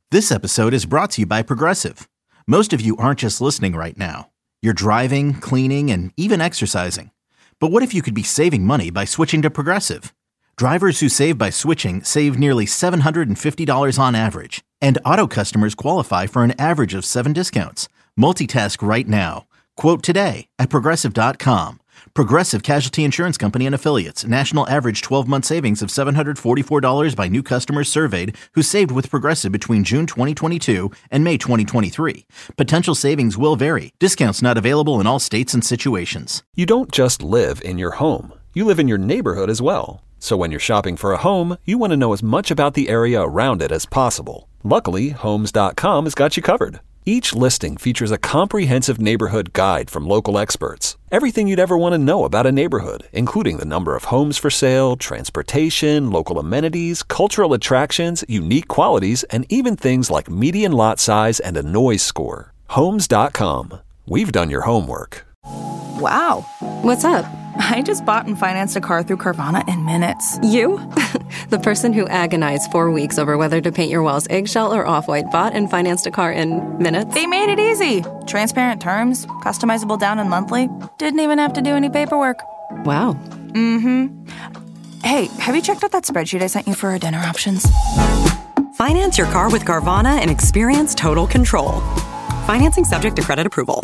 This episode is brought to you by Progressive. Most of you aren't just listening right now. You're driving, cleaning, and even exercising. But what if you could be saving money by switching to Progressive? Drivers who save by switching save nearly $750 on average. And auto customers qualify for an average of 7 discounts. Multitask right now. Quote today at Progressive.com. Progressive Casualty Insurance Company and Affiliates. National average 12-month savings of $744 by new customers surveyed who saved with Progressive between June 2022 and May 2023. Potential savings will vary. Discounts not available in all states and situations. You don't just live in your home. You live in your neighborhood as well. So when you're shopping for a home, you want to know as much about the area around it as possible. Luckily, Homes.com has got you covered. Each listing features a comprehensive neighborhood guide from local experts. Everything you'd ever want to know about a neighborhood, including the number of homes for sale, transportation, local amenities, cultural attractions, unique qualities, and even things like median lot size and a noise score. Homes.com. We've done your homework. Wow. What's up? I just bought and financed a car through Carvana in minutes. You? The person who agonized 4 weeks over whether to paint your walls eggshell or off-white bought and financed a car in minutes? They made it easy. Transparent terms, customizable down and monthly. Didn't even have to do any paperwork. Wow. Mm-hmm. Hey, have you checked out that spreadsheet I sent you for our dinner options? Finance your car with Carvana and experience total control. Financing subject to credit approval.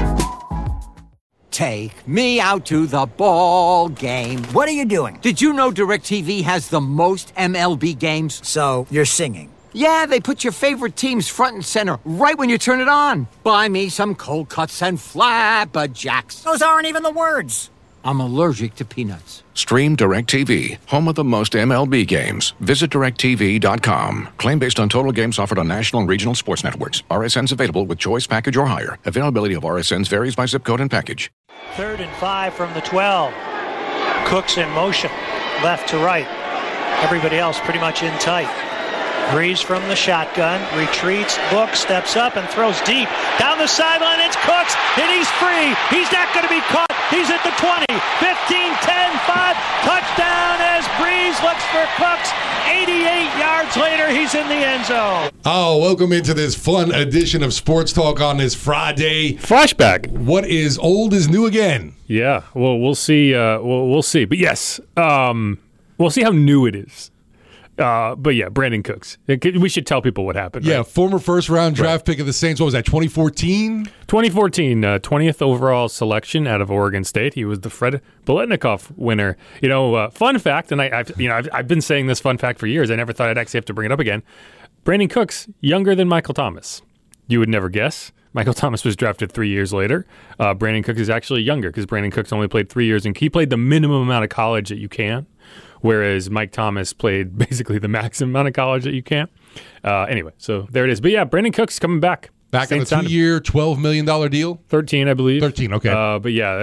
Take me out to the ball game. What are you doing? Did you know DirecTV has the most MLB games? So, you're singing. Yeah, they put your favorite teams front and center right when you turn it on. Buy me some cold cuts and flapjacks. Those aren't even the words. I'm allergic to peanuts. Stream DirecTV, home of the most MLB games. Visit DirecTV.com. Claim based on total games offered on national and regional sports networks. RSNs available with choice package or higher. Availability of RSNs varies by zip code and package. 3rd and 5 from the 12. Cooks in motion, left to right. Everybody else pretty much in tight. Breeze from the shotgun, retreats, Book steps up and throws deep. Down the sideline, it's Cooks, and he's free. He's not going to be caught. He's at the 20, 15, 10, 5. Touchdown as Breeze looks for Cooks. 88 yards later, he's in the end zone. Oh, welcome into this fun edition of Sports Talk on this Friday. Flashback. What is old is new again. Yeah, well, we'll see. We'll see. But yes, we'll see how new it is. But yeah, Brandon Cooks. We should tell people what happened. Yeah, right? former first-round draft pick of the Saints. What was that, 2014? 2014, 20th overall selection out of Oregon State. He was the Fred Biletnikoff winner. You know, fun fact, and I've been saying this fun fact for years. I never thought I'd actually have to bring it up again. Brandon Cooks, younger than Michael Thomas. You would never guess. Michael Thomas was drafted 3 years later. Brandon Cooks is actually younger because Brandon Cooks only played 3 years, and he played the minimum amount of college that you can. Whereas Mike Thomas played basically the maximum amount of college that you can. Anyway, so there it is. But yeah, Brandon Cooks coming back. Back on a 2-year, $12 million deal? 13, I believe. 13, okay. But yeah,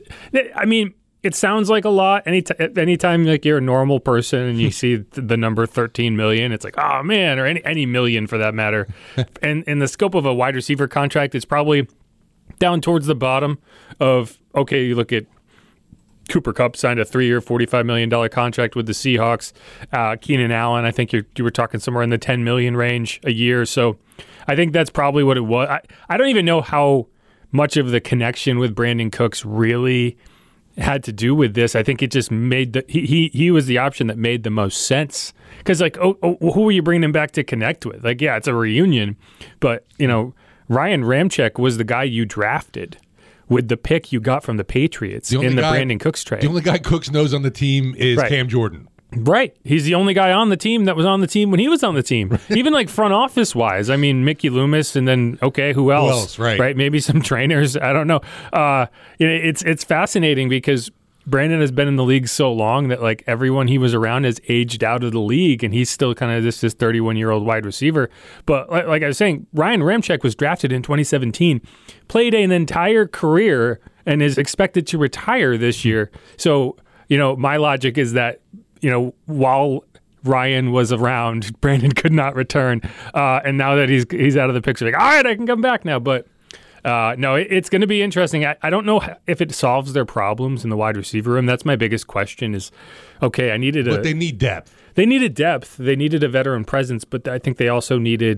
it sounds like a lot. Anytime like you're a normal person and you see the number 13 million, it's like, oh man, or any million for that matter. And in the scope of a wide receiver contract, it's probably down towards the bottom of, okay, you look at Cooper Kupp signed a 3-year, $45 million contract with the Seahawks. Keenan Allen, I think you were talking somewhere in the $10 million range a year. So I think that's probably what it was. I don't even know how much of the connection with Brandon Cooks really had to do with this. I think it just made he was the option that made the most sense. Because who are you bringing him back to connect with? Like, yeah, it's a reunion, but Ryan Ramczyk was the guy you drafted with the pick you got from the Patriots in the Brandon Cooks trade. The only guy Cooks knows on the team is Cam Jordan. Right. He's the only guy on the team that was on the team when he was on the team. Even like front office wise. I mean, Mickey Loomis and then, okay, who else? Who else, right. Maybe some trainers. I don't know. It's fascinating because Brandon has been in the league so long that like everyone he was around has aged out of the league, and he's still kind of this 31-year-old wide receiver. But like I was saying, Ryan Ramczyk was drafted in 2017, played an entire career, and is expected to retire this year. So, my logic is that, while Ryan was around, Brandon could not return. And now that he's out of the picture, like, all right, I can come back now. But no, it's going to be interesting. I don't know if it solves their problems in the wide receiver room. That's my biggest question is, okay, But they need depth. They needed depth. They needed a veteran presence, but I think they also needed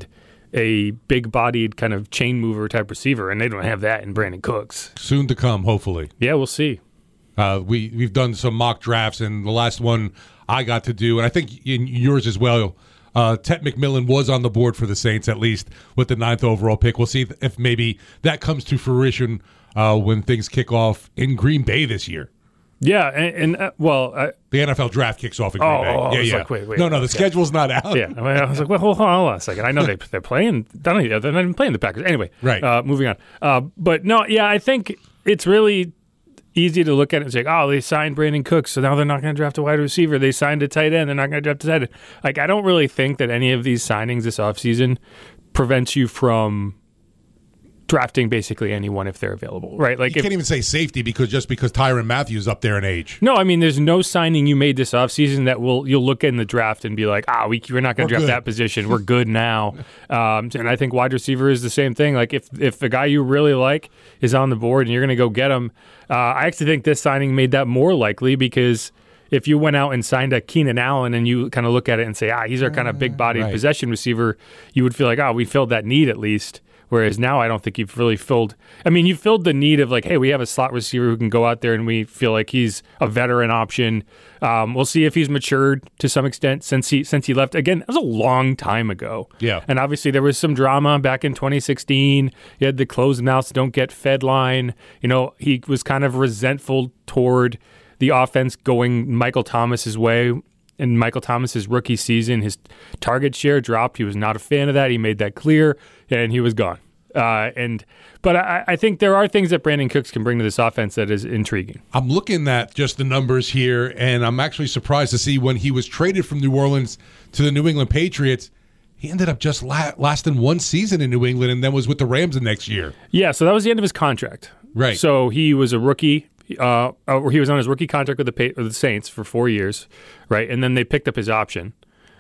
a big-bodied kind of chain mover type receiver, and they don't have that in Brandon Cooks. Soon to come, hopefully. Yeah, we'll see. We've done some mock drafts, and the last one I got to do, and I think in yours as well, Ted McMillan was on the board for the Saints, at least with the 9th overall pick. We'll see if maybe that comes to fruition when things kick off in Green Bay this year. Yeah, the NFL draft kicks off in Green Bay. Yeah. Like, wait, no, the schedule's not out. Yeah, I was like, well, hold on a second. I know they're playing. They're not even playing the Packers anyway. Right. Moving on. But no, yeah, I think it's really easy to look at it and say, oh, they signed Brandon Cooks, so now they're not going to draft a wide receiver. They signed a tight end, they're not going to draft a tight end. Like, I don't really think that any of these signings this offseason prevents you from drafting basically anyone if they're available, right? Like, you can't even say safety because Tyrann Mathieu is up there in age. No, I mean, there's no signing you made this offseason that you'll look in the draft and be like, we're not going to draft that position. We're good now. And I think wide receiver is the same thing. Like, if the guy you really like is on the board and you're going to go get him, I actually think this signing made that more likely because if you went out and signed a Keenan Allen and you kind of look at it and say, he's our kind of big-bodied possession receiver, you would feel like, we filled that need at least. Whereas now I don't think you've really filled – I mean, you filled the need of like, hey, we have a slot receiver who can go out there and we feel like he's a veteran option. We'll see if he's matured to some extent since he left. Again, that was a long time ago. Yeah. And obviously there was some drama back in 2016. You had the closed mouths don't get fed line. He was kind of resentful toward the offense going Michael Thomas's way. In Michael Thomas's rookie season, his target share dropped. He was not a fan of that. He made that clear, and he was gone. But I think there are things that Brandon Cooks can bring to this offense that is intriguing. I'm looking at just the numbers here, and I'm actually surprised to see when he was traded from New Orleans to the New England Patriots, he ended up just lasting one season in New England and then was with the Rams the next year. Yeah, so that was the end of his contract. Right. So he was a rookie. He was on his rookie contract with the Saints for 4 years, right? And then they picked up his option.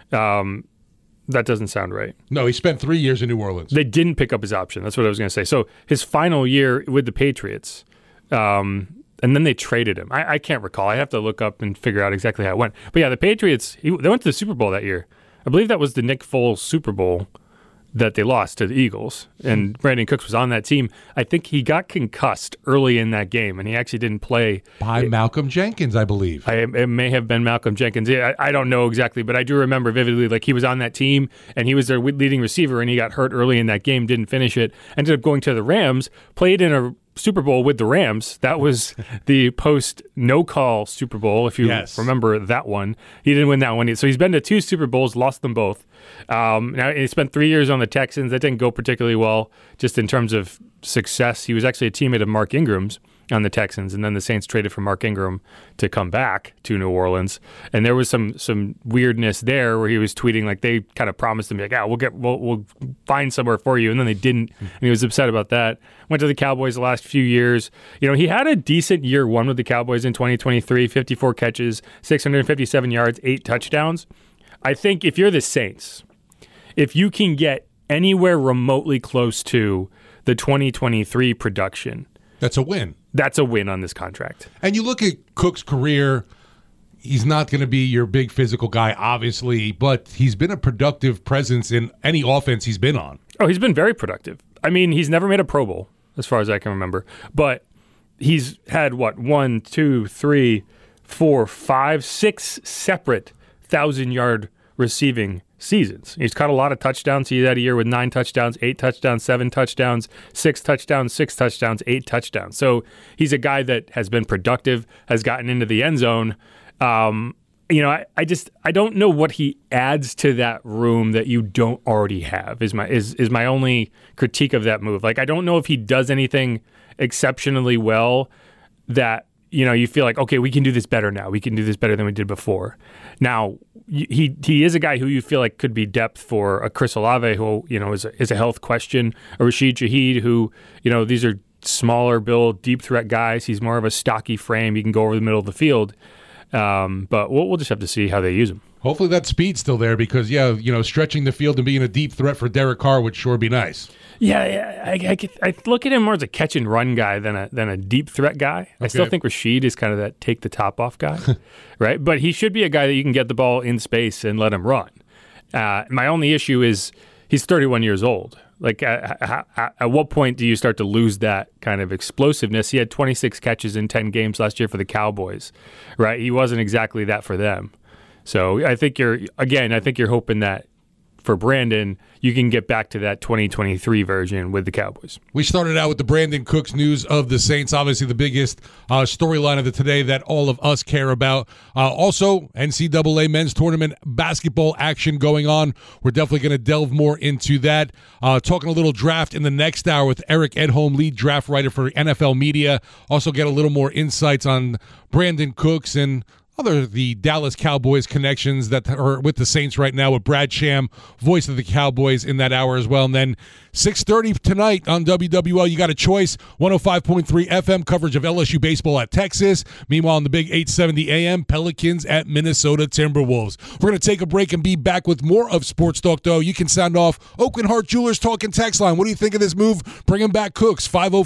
That doesn't sound right. No, he spent 3 years in New Orleans. They didn't pick up his option. That's what I was going to say. So his final year with the Patriots, and then they traded him. I can't recall. I have to look up and figure out exactly how it went. But yeah, the Patriots, they went to the Super Bowl that year. I believe that was the Nick Foles Super Bowl that they lost to the Eagles, and Brandon Cooks was on that team. I think he got concussed early in that game, and he actually didn't play. By Malcolm Jenkins, I believe. It may have been Malcolm Jenkins. I don't know exactly, but I do remember vividly, like, he was on that team, and he was their leading receiver, and he got hurt early in that game, didn't finish it, ended up going to the Rams, played in a Super Bowl with the Rams. That was the post no-call Super Bowl, if you remember that one. He didn't win that one. So he's been to 2 Super Bowls, lost them both. Now he spent 3 years on the Texans. That didn't go particularly well, just in terms of success. He was actually a teammate of Mark Ingram's on the Texans, and then the Saints traded for Mark Ingram to come back to New Orleans. And there was some weirdness there where he was tweeting like they kind of promised him like, we'll find somewhere for you, and then they didn't, and he was upset about that. Went to the Cowboys the last few years. He had a decent year one with the Cowboys in 2023, 54 catches, 657 yards, 8 touchdowns. I think if you're the Saints, if you can get anywhere remotely close to the 2023 production, that's a win. That's a win on this contract. And you look at Cook's career, he's not going to be your big physical guy, obviously, but he's been a productive presence in any offense he's been on. Oh, he's been very productive. I mean, he's never made a Pro Bowl, as far as I can remember. But he's had, 1, 2, 3, 4, 5, 6 separate 1,000-yard receiving seasons. He's caught a lot of touchdowns. He had a year with 9 touchdowns, 8 touchdowns, 7 touchdowns, 6 touchdowns, 6 touchdowns, 8 touchdowns. So he's a guy that has been productive, has gotten into the end zone. I don't know what he adds to that room that you don't already have is my only critique of that move. Like, I don't know if he does anything exceptionally well that you feel like, okay, we can do this better now. We can do this better than we did before. Now, he is a guy who you feel like could be depth for a Chris Olave, who is a health question, a Rashid Shaheed, who these are smaller build, deep threat guys. He's more of a stocky frame. He can go over the middle of the field. But we'll just have to see how they use him. Hopefully that speed's still there because, stretching the field and being a deep threat for Derek Carr would sure be nice. Yeah, I look at him more as a catch and run guy than a deep threat guy. Okay. I still think Rashid is kind of that take the top off guy, right? But he should be a guy that you can get the ball in space and let him run. My only issue is he's 31 years old. Like, at what point do you start to lose that kind of explosiveness? He had 26 catches in 10 games last year for the Cowboys, right? He wasn't exactly that for them. So I think you're hoping that for Brandon, you can get back to that 2023 version with the Cowboys. We started out with the Brandon Cooks news of the Saints, obviously the biggest storyline of the today that all of us care about. Also, NCAA men's tournament basketball action going on. We're definitely going to delve more into that. Talking a little draft in the next hour with Eric Edholm, lead draft writer for NFL Media. Also get a little more insights on Brandon Cooks and the Dallas Cowboys connections that are with the Saints right now with Brad Sham, voice of the Cowboys, in that hour as well. And then 6:30 tonight on WWL, you got a choice. 105.3 FM coverage of LSU baseball at Texas. Meanwhile, on the big 870 AM, Pelicans at Minnesota Timberwolves. We're going to take a break and be back with more of Sports Talk, though. You can sound off Oakland Heart Jewelers talking text line. What do you think of this move? Bringing back Cooks,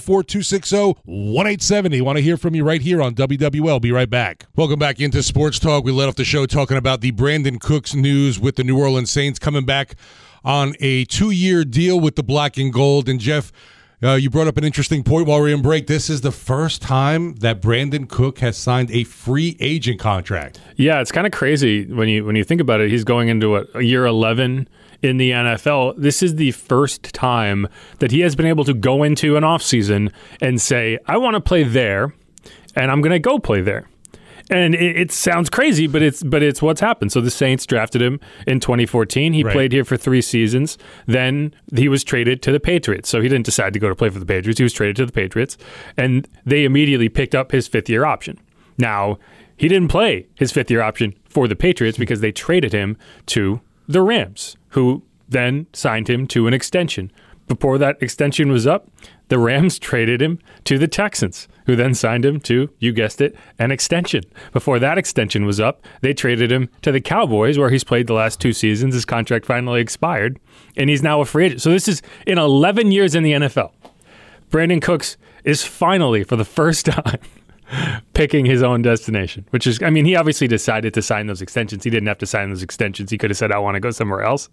504-260-1870. Want to hear from you right here on WWL. Be right back. Welcome back into Sports Talk. We led off the show talking about the Brandon Cooks news with the New Orleans Saints coming back on a 2-year deal with the Black and Gold. And Jeff, you brought up an interesting point while we were in break. This is the first time that Brandon Cook has signed a free agent contract. Yeah, it's kind of crazy when you think about it. He's going into a year 11 in the NFL. This is the first time that he has been able to go into an offseason and say, I want to play there, and I'm going to go play there. And it sounds crazy, but it's what's happened. So the Saints drafted him in 2014. He played here for 3 seasons. Then he was traded to the Patriots. So he didn't decide to go to play for the Patriots. He was traded to the Patriots, and they immediately picked up his 5th-year option. Now, he didn't play his 5th-year option for the Patriots because they traded him to the Rams, who then signed him to an extension. Before that extension was up, the Rams traded him to the Texans, who then signed him to, you guessed it, an extension. Before that extension was up, they traded him to the Cowboys, where he's played the last 2 seasons. His contract finally expired, and he's now a free agent. So this is in 11 years in the NFL. Brandon Cooks is finally, for the first time, picking his own destination, which is, I mean, he obviously decided to sign those extensions. He didn't have to sign those extensions. He could have said, I want to go somewhere else.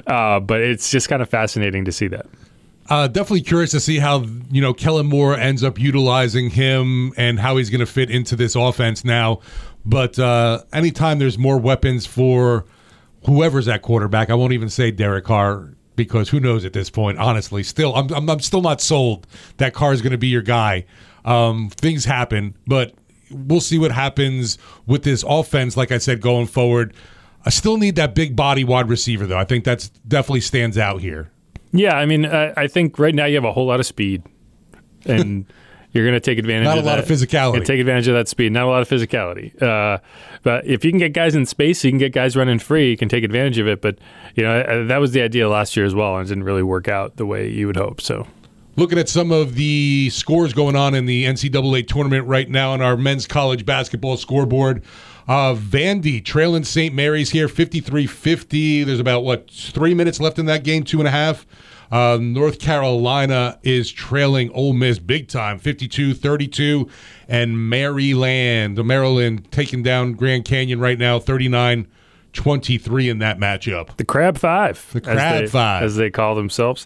But it's just kind of fascinating to see that. Definitely curious to see how, Kellen Moore ends up utilizing him and how he's going to fit into this offense now. But anytime there's more weapons for whoever's at quarterback, I won't even say Derek Carr, because who knows at this point, honestly. Still, I'm still not sold that Carr is going to be your guy. Things happen, but we'll see what happens with this offense, like I said, going forward. I still need that big body wide receiver, though. I think that's definitely stands out here. Yeah, I mean, I think right now you have a whole lot of speed, and you're going to take advantage of that. Not a lot of physicality. You're take advantage of that speed, not a lot of physicality. But if you can get guys in space, you can get guys running free, you can take advantage of it. But, that was the idea last year as well, and it didn't really work out the way you would hope. So, looking at some of the scores going on in the NCAA tournament right now on our men's college basketball scoreboard. Vandy trailing St. Mary's here, 53-50. There's about, 3 minutes left in that game, 2.5. North Carolina is trailing Ole Miss big time, 52-32. And Maryland taking down Grand Canyon right now, 39-23 in that matchup. The Crab Five. The Crab Five. As they call themselves.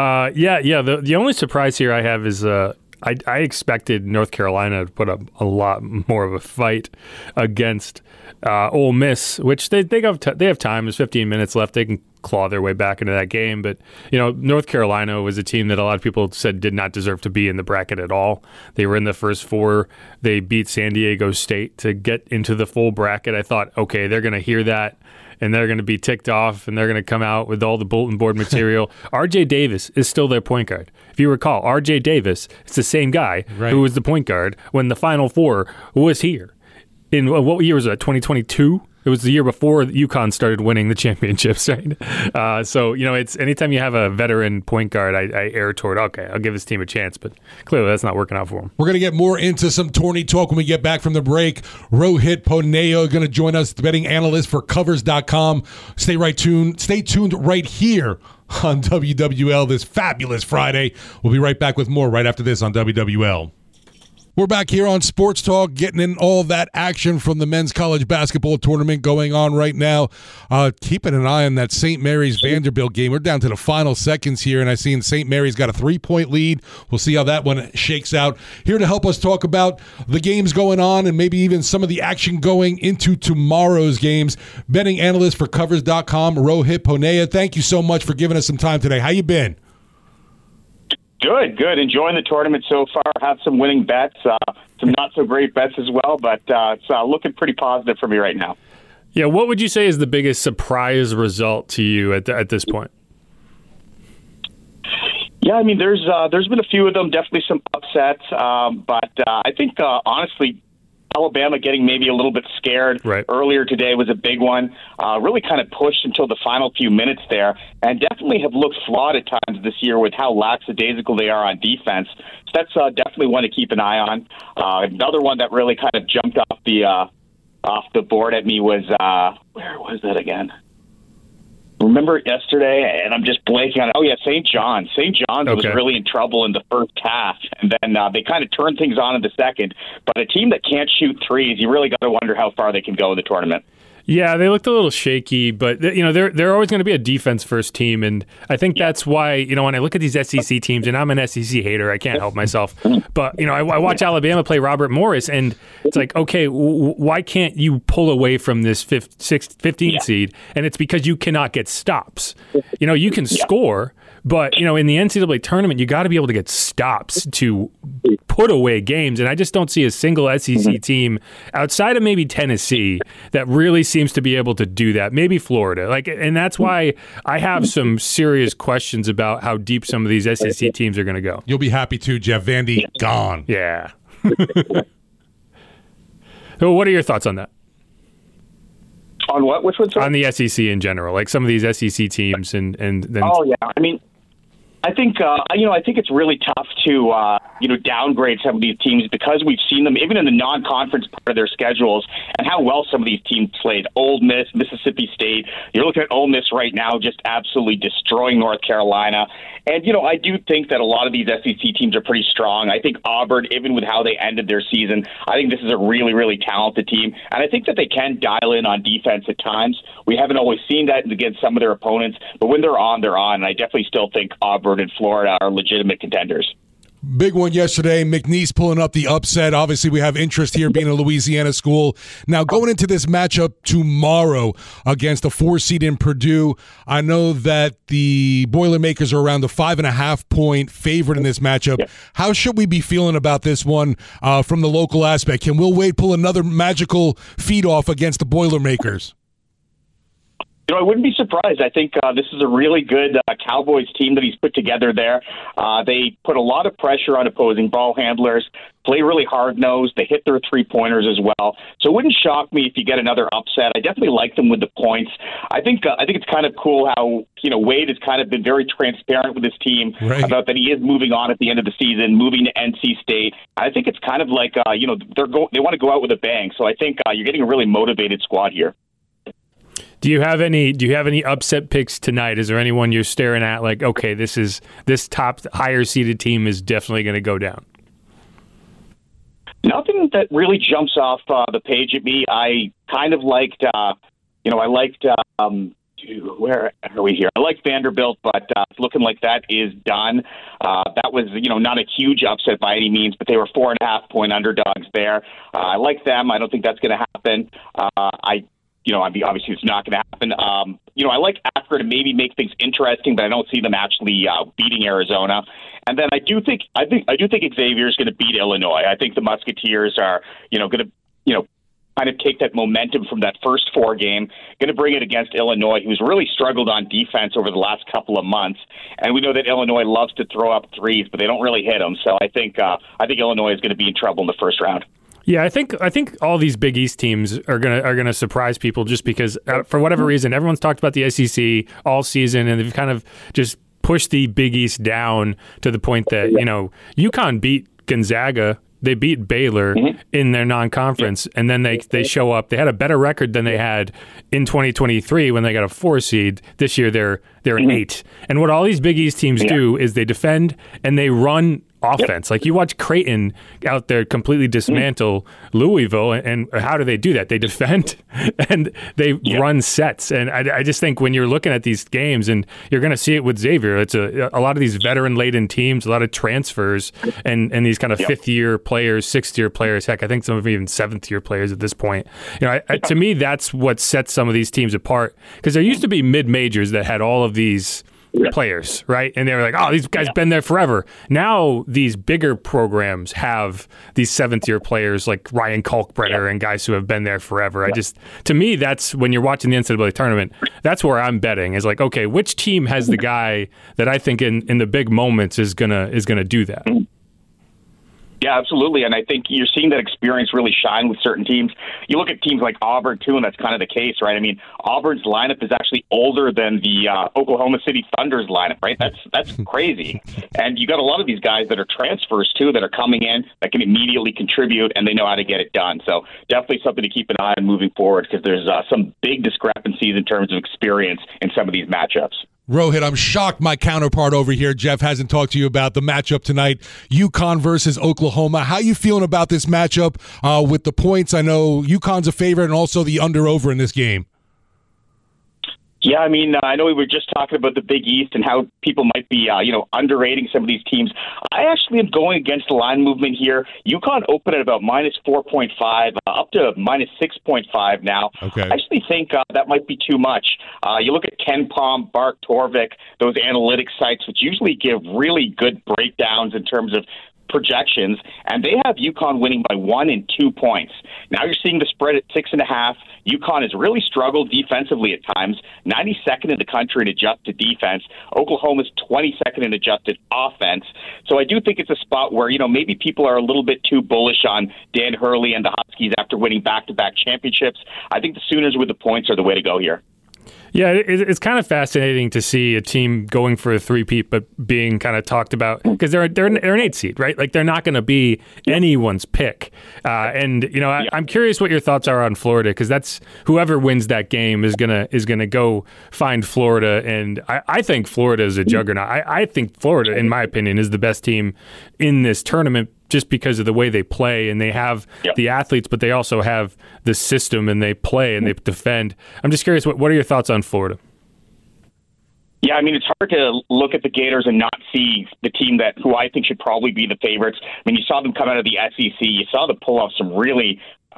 The only surprise here I have is I expected North Carolina to put up a lot more of a fight against Ole Miss, which they have time. There's 15 minutes left. They can claw their way back into that game. But, North Carolina was a team that a lot of people said did not deserve to be in the bracket at all. They were in the first 4. They beat San Diego State to get into the full bracket. I thought, okay, they're going to hear that, and they're going to be ticked off, and they're going to come out with all the bulletin board material. R.J. Davis is still their point guard. If you recall, R.J. Davis is the same guy who was the point guard when the Final Four was here. In what year was that, 2022? It was the year before UConn started winning the championships, right? So, it's anytime you have a veteran point guard, I err toward, okay, I'll give this team a chance. But clearly that's not working out for them. We're going to get more into some tourney talk when we get back from the break. Rohit Poneo going to join us, the betting analyst for Covers.com. Stay tuned right here on WWL this fabulous Friday. We'll be right back with more right after this on WWL. We're back here on Sports Talk, getting in all that action from the men's college basketball tournament going on right now. Keeping an eye on that St. Mary's Vanderbilt game. We're down to the final seconds here, and I see St. Mary's got a 3-point lead. We'll see how that one shakes out. Here to help us talk about the games going on and maybe even some of the action going into tomorrow's games, betting analyst for Covers.com, Rohit Ponea. Thank you so much for giving us some time today. How you been? Good. Enjoying the tournament so far. Have some winning bets, some not so great bets as well, but it's looking pretty positive for me right now. Yeah, what would you say is the biggest surprise result to you at this point? Yeah, I mean, there's been a few of them, definitely some upsets, but I think honestly, Alabama getting maybe a little bit scared earlier today was a big one. Really kind of pushed until the final few minutes there, and definitely have looked flawed at times this year with how lackadaisical they are on defense. So that's definitely one to keep an eye on. Another one that really kind of jumped off the board at me was where was that again? Remember yesterday, and I'm just blanking on it. Oh, yeah, St. John's. St. John's was really in trouble in the first half, and then they kind of turned things on in the second. But a team that can't shoot threes, you really got to wonder how far they can go in the tournament. Yeah, they looked a little shaky, but they're always going to be a defense-first team, and I think that's why when I look at these SEC teams, and I'm an SEC hater, I can't help myself, but I watch Alabama play Robert Morris, and it's like, okay, why can't you pull away from this 15 seed? And it's because you cannot get stops. You can score, but in the NCAA tournament, you got to be able to get stops to put away games, and I just don't see a single SEC team outside of maybe Tennessee that really seems to be able to do that. Maybe Florida, and that's why I have some serious questions about how deep some of these SEC teams are going to go. You'll be happy too, Jeff. Vandy gone. Yeah. So, what are your thoughts on that? On what? Which one? On the SEC in general, like some of these SEC teams, and then. Oh yeah, I mean, I think I think it's really tough to downgrade some of these teams because we've seen them even in the non-conference part of their schedules and how well some of these teams played. Ole Miss, Mississippi State. You're looking at Ole Miss right now, just absolutely destroying North Carolina. And I do think that a lot of these SEC teams are pretty strong. I think Auburn, even with how they ended their season, I think this is a really, really talented team. And I think that they can dial in on defense at times. We haven't always seen that against some of their opponents, but when they're on, they're on. And I definitely still think Auburn and Florida are legitimate contenders. Big one yesterday, McNeese pulling up the upset. Obviously, we have interest here being a Louisiana school. Now, going into this matchup tomorrow against a 4 seed in Purdue, I know that the Boilermakers are around the 5.5-point favorite in this matchup. Yeah. How should we be feeling about this one from the local aspect? Can Will Wade pull another magical feat off against the Boilermakers? I wouldn't be surprised. I think this is a really good Cowboys team that he's put together there. They put a lot of pressure on opposing ball handlers, play really hard-nosed. They hit their three-pointers as well. So it wouldn't shock me if you get another upset. I definitely like them with the points. I think it's kind of cool how Wade has kind of been very transparent with his team about that he is moving on at the end of the season, moving to NC State. I think it's kind of like they want to go out with a bang. So I think you're getting a really motivated squad here. Do you have any upset picks tonight? Is there anyone you're staring at like, okay, this top higher seeded team is definitely going to go down? Nothing that really jumps off the page at me. I kind of liked, where are we here? I like Vanderbilt, but it's looking like that is done. That was, not a huge upset by any means, but they were 4.5-point underdogs there. I like them. I don't think that's going to happen. Obviously it's not going to happen. I like Akron to maybe make things interesting, but I don't see them actually beating Arizona. And then I do think Xavier is going to beat Illinois. I think the Musketeers are, going to, kind of take that momentum from that first 4 game, going to bring it against Illinois, who's really struggled on defense over the last couple of months. And we know that Illinois loves to throw up threes, but they don't really hit them. So I think Illinois is going to be in trouble in the first round. Yeah, I think all these Big East teams are gonna surprise people just because for whatever reason everyone's talked about the SEC all season and they've kind of just pushed the Big East down to the point that UConn beat Gonzaga, they beat Baylor in their non-conference, and then they show up. They had a better record than they had in 2023 when they got a 4 seed. This year they're an 8. And what all these Big East teams do is they defend and they run offense. Like you watch Creighton out there completely dismantle Louisville, and how do they do that? They defend and they run sets. And I just think when you're looking at these games, and you're going to see it with Xavier, it's a lot of these veteran-laden teams, a lot of transfers, and these kind of fifth-year players, sixth-year players. Heck, I think some of them even seventh-year players at this point. To me, that's what sets some of these teams apart, because there used to be mid-majors that had all of these players, right? And they were like, oh, these guys been there forever. Now these bigger programs have these seventh-year players like Ryan Kalkbrenner and guys who have been there forever. To me, that's when you're watching the NCAA tournament, that's where I'm betting, is like, okay, which team has the guy that I think in the big moments is gonna do that? Yeah, absolutely. And I think you're seeing that experience really shine with certain teams. You look at teams like Auburn, too, and that's kind of the case, right? I mean, Auburn's lineup is actually older than the Oklahoma City Thunder's lineup, right? That's crazy. And you got a lot of these guys that are transfers, too, that are coming in that can immediately contribute, and they know how to get it done. So definitely something to keep an eye on moving forward, because there's some big discrepancies in terms of experience in some of these matchups. Rohit, I'm shocked my counterpart over here, Jeff, hasn't talked to you about the matchup tonight, UConn versus Oklahoma. How you feeling about this matchup with the points? I know UConn's a favorite, and also the under-over in this game. Yeah, I mean, I know we were just talking about the Big East and how people might be, underrating some of these teams. I actually am going against the line movement here. UConn opened at about minus 4.5, up to minus 6.5 now. Okay. I actually think that might be too much. You look at Ken Palm, Bart Torvik, those analytics sites, which usually give really good breakdowns in terms of projections, and they have UConn winning by 1 and 2 points. Now you're seeing the spread at 6.5. UConn has really struggled defensively at times, 92nd in the country in adjusted defense. Oklahoma's 22nd in adjusted offense. So I do think it's a spot where, maybe people are a little bit too bullish on Dan Hurley and the Huskies after winning back-to-back championships. I think the Sooners with the points are the way to go here. Yeah, it's kind of fascinating to see a team going for a three-peat, but being kind of talked about, because they're an 8 seed, right? Like they're not going to be anyone's pick. I'm curious what your thoughts are on Florida, because that's whoever wins that game is gonna go find Florida, and I think Florida is a juggernaut. I think Florida, in my opinion, is the best team in this tournament, just because of the way they play, and they have the athletes, but they also have the system, and they play and they defend. I'm just curious, what are your thoughts on Florida? Yeah, I mean, it's hard to look at the Gators and not see the team who I think should probably be the favorites. I mean, you saw them come out of the SEC. You saw them pull off some really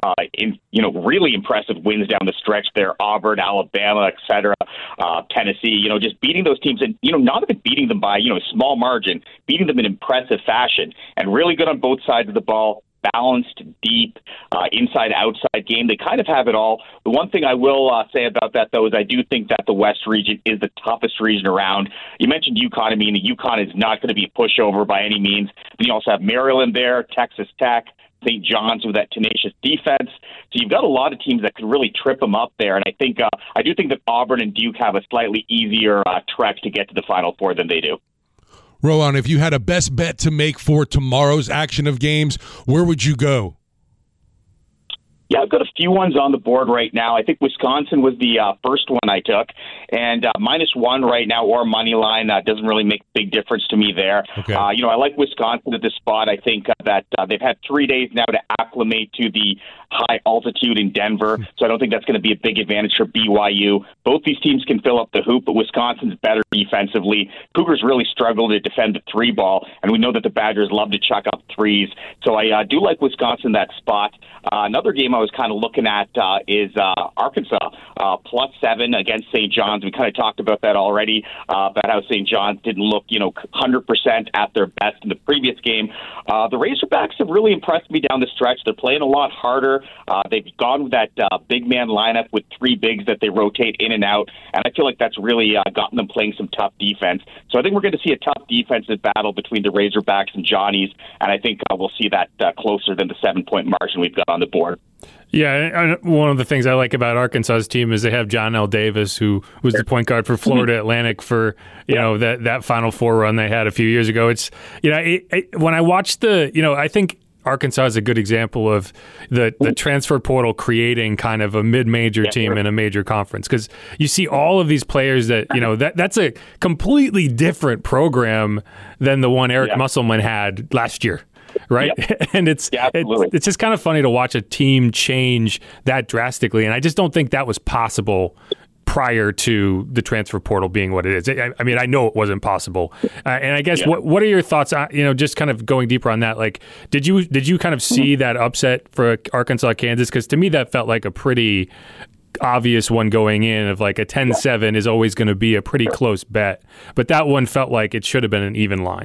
really impressive wins down the stretch there. Auburn, Alabama, etc., Tennessee, just beating those teams, and, not even beating them by, a small margin, beating them in impressive fashion, and really good on both sides of the ball, balanced, deep, inside-outside game. They kind of have it all. The one thing I will say about that, though, is I do think that the West region is the toughest region around. You mentioned UConn. I mean, the UConn is not going to be a pushover by any means. Then you also have Maryland there, Texas Tech, St. John's with that tenacious defense. So you've got a lot of teams that could really trip them up there. And I do think that Auburn and Duke have a slightly easier trek to get to the Final Four than they do. Rohan, if you had a best bet to make for tomorrow's action of games, where would you go? Yeah, I've got a few ones on the board right now. I think Wisconsin was the first one I took, and -1 right now or money line doesn't really make a big difference to me there. Okay. I like Wisconsin at this spot. I think that they've had 3 days now to acclimate to the high altitude in Denver, so I don't think that's going to be a big advantage for BYU. Both these teams can fill up the hoop, but Wisconsin's better defensively. Cougars really struggle to defend the three ball, and we know that the Badgers love to chuck up threes, so I do like Wisconsin that spot. Another game I was kind of looking at is Arkansas, +7 against St. John's. We kind of talked about that already, about how St. John's didn't look, 100% at their best in the previous game. The Razorbacks have really impressed me down the stretch. They're playing a lot harder. They've gone with that big man lineup with 3 bigs that they rotate in and out, and I feel like that's really gotten them playing some tough defense. So I think we're going to see a tough defensive battle between the Razorbacks and Johnnies, and I think we'll see that closer than the 7-point margin we've got on the board. Yeah, one of the things I like about Arkansas's team is they have John L. Davis, who was the point guard for Florida Atlantic for that Final Four run they had a few years ago. It's when I watched I think Arkansas is a good example of the transfer portal creating kind of a mid-major team in a major conference, because you see all of these players that, that's a completely different program than the one Eric Musselman had last year. Right. Yep. And it's just kind of funny to watch a team change that drastically. And I just don't think that was possible prior to the transfer portal being what it is. I mean, I know it wasn't possible. And I guess what are your thoughts on, just kind of going deeper on that? Like, did you kind of see that upset for Arkansas, Kansas? Because to me, that felt like a pretty obvious one going in of like a 10-7 is always going to be a pretty close bet. But that one felt like it should have been an even line.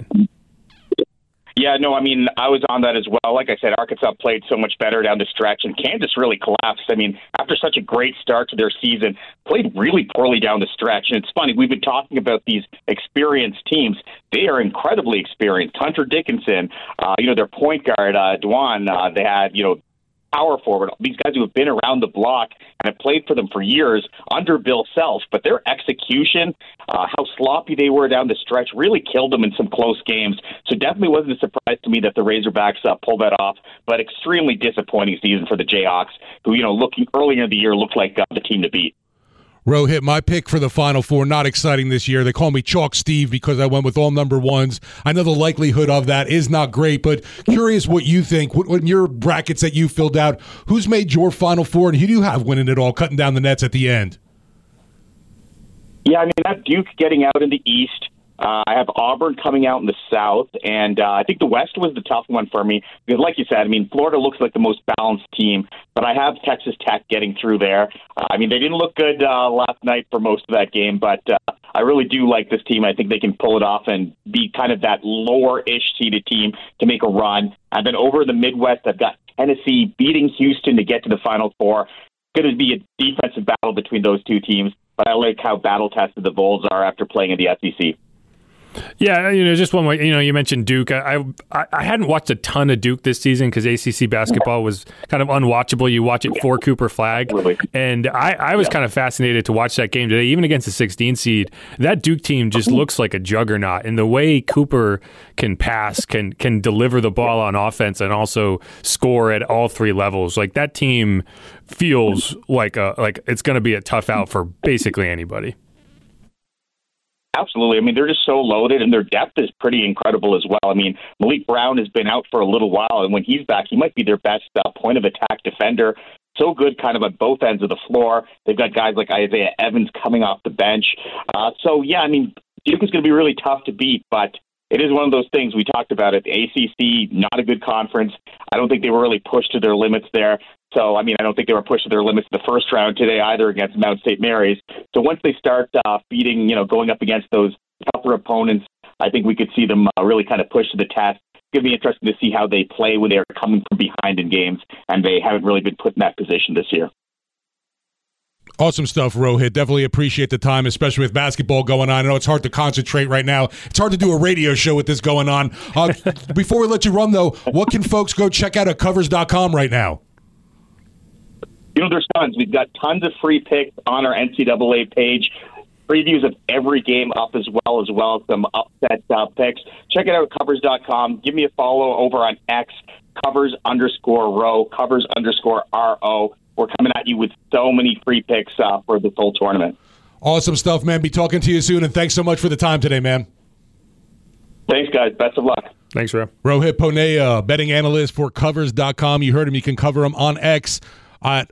Yeah, no, I mean, I was on that as well. Like I said, Arkansas played so much better down the stretch, and Kansas really collapsed. I mean, after such a great start to their season, played really poorly down the stretch. And it's funny, we've been talking about these experienced teams. They are incredibly experienced. Hunter Dickinson, their point guard, Dwan, they had, power forward, these guys who have been around the block and have played for them for years under Bill Self, but their execution, how sloppy they were down the stretch, really killed them in some close games. So definitely wasn't a surprise to me that the Razorbacks pulled that off, but extremely disappointing season for the Jayhawks, who, looking earlier in the year, looked like the team to beat. Rohit, my pick for the Final Four, not exciting this year. They call me Chalk Steve because I went with all number ones. I know the likelihood of that is not great, but curious what you think. What in your brackets that you filled out, who's made your Final Four, and who do you have winning it all, cutting down the nets at the end? Yeah, I mean, I have Duke getting out in the East. I have Auburn coming out in the South, and I think the West was the tough one for me because, like you said, I mean, Florida looks like the most balanced team, but I have Texas Tech getting through there. I mean, they didn't look good last night for most of that game, but I really do like this team. I think they can pull it off and be kind of that lower-ish seeded team to make a run. And then over the Midwest, I've got Tennessee beating Houston to get to the Final Four. It's going to be a defensive battle between those two teams, but I like how battle-tested the Vols are after playing in the SEC. Yeah, just one more. You mentioned Duke. I hadn't watched a ton of Duke this season because ACC basketball was kind of unwatchable. You watch it for Cooper Flag, and I was kind of fascinated to watch that game today, even against the 16 seed. That Duke team just looks like a juggernaut, and the way Cooper can pass, can deliver the ball on offense, and also score at all three levels. Like that team feels like it's going to be a tough out for basically anybody. Absolutely. I mean, they're just so loaded, and their depth is pretty incredible as well. I mean, Malik Brown has been out for a little while, and when he's back, he might be their best point of attack defender. So good kind of at both ends of the floor. They've got guys like Isaiah Evans coming off the bench. I mean, Duke is going to be really tough to beat, but it is one of those things we talked about at the ACC, not a good conference. I don't think they were really pushed to their limits there. So, I mean, I don't think they were pushed to their limits in the first round today either against Mount St. Mary's. So once they start beating, going up against those tougher opponents, I think we could see them really kind of push to the test. It's going to be interesting to see how they play when they're coming from behind in games, and they haven't really been put in that position this year. Awesome stuff, Rohit. Definitely appreciate the time, especially with basketball going on. I know it's hard to concentrate right now. It's hard to do a radio show with this going on. Before we let you run, though, what can folks go check out at Covers.com right now? There's tons. We've got tons of free picks on our NCAA page. Previews of every game up as well as some upset picks. Check it out at Covers.com. Give me a follow over on X, Covers_Row, Covers_RO. We're coming at you with so many free picks for the full tournament. Awesome stuff, man. Be talking to you soon, and thanks so much for the time today, man. Thanks, guys. Best of luck. Thanks, Ro. Rohit Ponea, betting analyst for Covers.com. You heard him. You can cover him on X at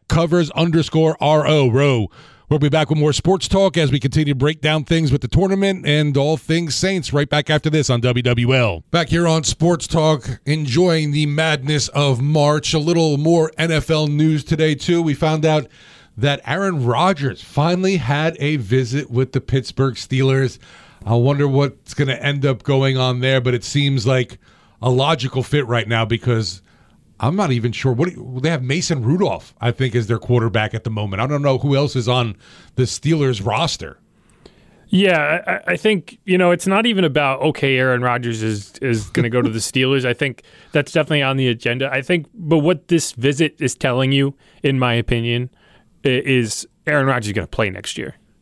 Covers_RO. Row. We'll be back with more sports talk as we continue to break down things with the tournament and all things Saints right back after this on WWL. Back here on Sports Talk, enjoying the madness of March. A little more NFL news today, too. We found out that Aaron Rodgers finally had a visit with the Pittsburgh Steelers. I wonder what's going to end up going on there, but it seems like a logical fit right now because I'm not even sure. They have Mason Rudolph, I think, is their quarterback at the moment. I don't know who else is on the Steelers roster. Yeah, I think, it's not even about, Aaron Rodgers is going to go to the Steelers. I think that's definitely on the agenda. But what this visit is telling you, in my opinion, is Aaron Rodgers is going to play next year.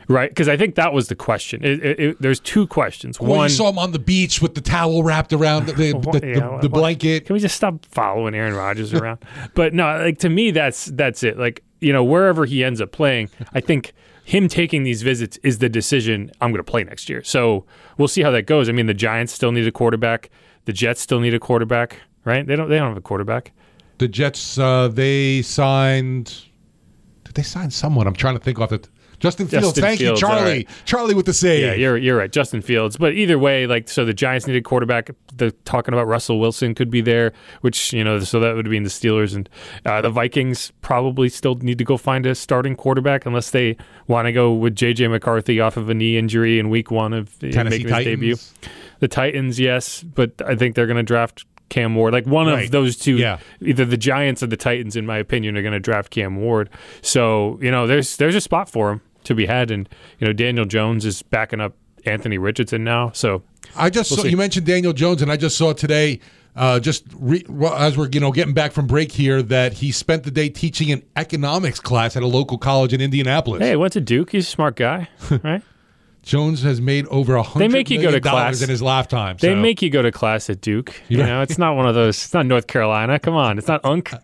Right, because I think that was the question. There's two questions. Well, one, you saw him on the beach with the towel wrapped around the blanket. Can we just stop following Aaron Rodgers around? But no, like to me, that's it. Like, you know, wherever he ends up playing, I think him taking these visits is the decision. I'm going to play next year. So we'll see how that goes. I mean, the Giants still need a quarterback. The Jets still need a quarterback, right? They don't have a quarterback. The Jets, they signed. Did they sign someone? I'm trying to think off the. Justin Fields, thank you, Charlie. Right. Charlie with the save. Yeah, you're right, Justin Fields. But either way, like, so the Giants need a quarterback. They're talking about Russell Wilson could be there, which, you know, so that would be in the Steelers. And the Vikings probably still need to go find a starting quarterback unless they want to go with J.J. McCarthy off of a knee injury in week one of making his debut. The Titans, yes, but I think they're going to draft Cam Ward. Like one of those two, either the Giants or the Titans, in my opinion, are going to draft Cam Ward. So, you know, there's a spot for him to be had, and you know Daniel Jones is backing up Anthony Richardson now. So I just saw, you mentioned Daniel Jones, and I just saw today, as we're getting back from break here, that he spent the day teaching an economics class at a local college in Indianapolis. Hey, went to Duke. He's a smart guy, right? Jones has made over $100 million in his lifetime. They make you go to class at Duke. You know, it's not one of those. It's not North Carolina. Come on, it's not UNC.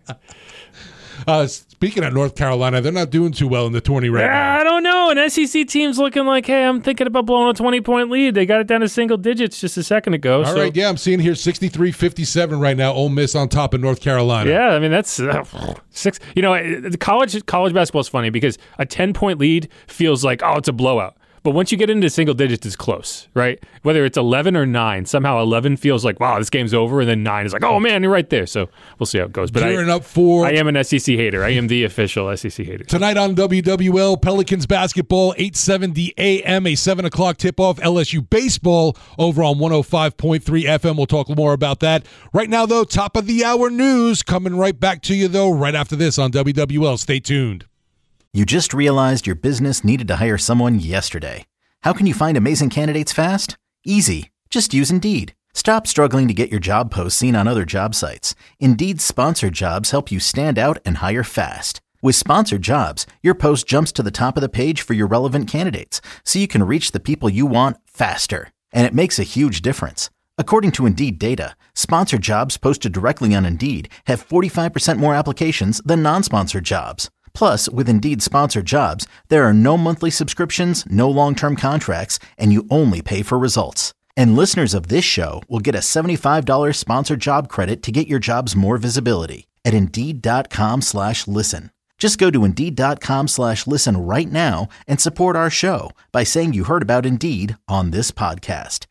Speaking of North Carolina, they're not doing too well in the tourney right now. I don't know. An SEC team's looking like, hey, I'm thinking about blowing a 20-point lead. They got it down to single digits just a second ago. All right, I'm seeing here 63-57 right now. Ole Miss on top of North Carolina. Yeah, I mean, that's 6. You know, the college basketball is funny because a 10-point lead feels like, oh, it's a blowout. But once you get into single digits, it's close, right? Whether it's 11 or 9, somehow 11 feels like, wow, this game's over, and then 9 is like, oh, man, you're right there. So we'll see how it goes. But I am an SEC hater. I am the official SEC hater. Tonight on WWL, Pelicans basketball, 8:70 a.m., a 7 o'clock tip-off, LSU baseball over on 105.3 FM. We'll talk more about that. Right now, though, top of the hour news coming right back to you, though, right after this on WWL. Stay tuned. You just realized your business needed to hire someone yesterday. How can you find amazing candidates fast? Easy. Just use Indeed. Stop struggling to get your job posts seen on other job sites. Indeed's sponsored jobs help you stand out and hire fast. With sponsored jobs, your post jumps to the top of the page for your relevant candidates, so you can reach the people you want faster. And it makes a huge difference. According to Indeed data, sponsored jobs posted directly on Indeed have 45% more applications than non-sponsored jobs. Plus, with Indeed sponsored jobs, there are no monthly subscriptions, no long-term contracts, and you only pay for results. And listeners of this show will get a $75 sponsored job credit to get your jobs more visibility at Indeed.com/listen. Just go to Indeed.com/listen right now and support our show by saying you heard about Indeed on this podcast.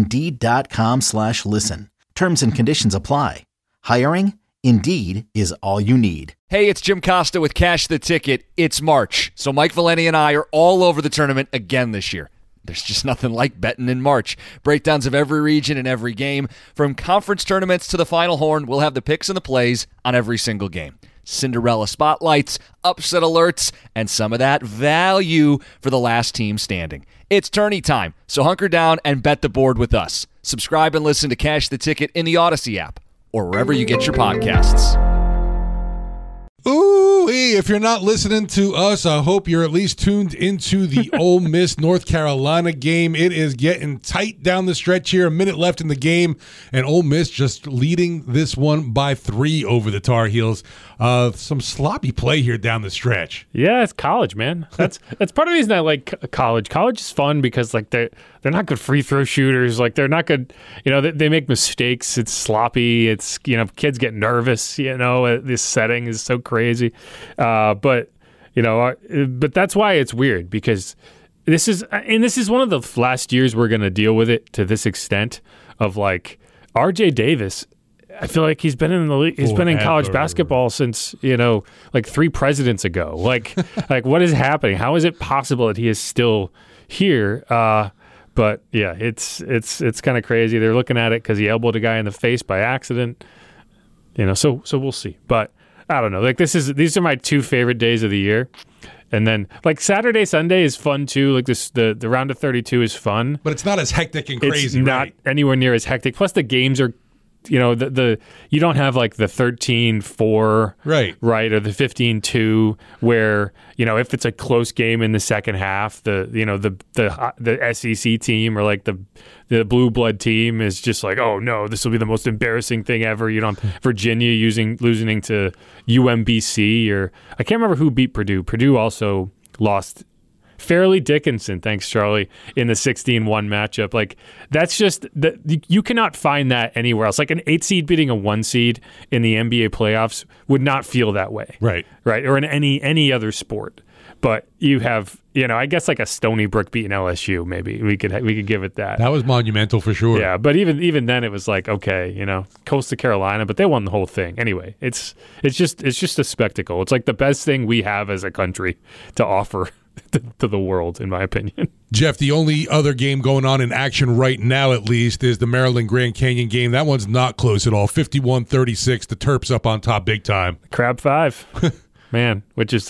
Indeed.com/listen. Terms and conditions apply. Hiring? Indeed is all you need. Hey, it's Jim Costa with Cash the Ticket. It's March, so Mike Valeni and I are all over the tournament again this year. There's just nothing like betting in March. Breakdowns of every region and every game. From conference tournaments to the Final Horn, we'll have the picks and the plays on every single game. Cinderella spotlights, upset alerts, and some of that value for the last team standing. It's tourney time, so hunker down and bet the board with us. Subscribe and listen to Cash the Ticket in the Odyssey app or wherever you get your podcasts. Ooh, if you're not listening to us, I hope you're at least tuned into the Ole Miss North Carolina game. It is getting tight down the stretch here. A minute left in the game, and Ole Miss just leading this one by 3 over the Tar Heels. Some sloppy play here down the stretch. Yeah, it's college, man. That's part of the reason I like college. College is fun because like they're not good free throw shooters. Like they're not good. You know, they make mistakes. It's sloppy. It's, you know, kids get nervous. You know, this setting is so crazy. But that's why it's weird because this is one of the last years we're going to deal with it to this extent of like RJ Davis. I feel like he's been in the league. He's been in college basketball since, you know, like 3 presidents ago. Like what is happening? How is it possible that he is still here? But yeah, it's kind of crazy. They're looking at it because he elbowed a guy in the face by accident. You know, so we'll see. But I don't know. Like these are my 2 favorite days of the year. And then, like, Saturday, Sunday is fun, too. Like, the round of 32 is fun. But it's not as hectic and crazy, It's not anywhere near as hectic. Plus, the games are you know, the you don't have like the 13-4, right, or the 15-2, where, you know, if it's a close game in the second half, the SEC team or like the blue blood team is just like, oh no, this will be the most embarrassing thing ever. You know, Virginia losing to UMBC, or I can't remember who beat Purdue. Purdue also lost. Fairleigh Dickinson, thanks Charlie, in the 16-1 matchup. Like, that's just you cannot find that anywhere else. Like an 8 seed beating a 1 seed in the NBA playoffs would not feel that way, right, or in any other sport. But you have, you know, I guess like a Stony Brook beating LSU. Maybe we could give it that. That was monumental for sure. Yeah, but even then it was like, okay, you know, Coastal Carolina, but they won the whole thing anyway. It's just a spectacle. It's like the best thing we have as a country to offer to the world, in my opinion. Jeff, the only other game going on in action right now, at least, is the Maryland Grand Canyon game. That one's not close at all. 51-36. The Terps up on top big time. Crab 5. Man, which is,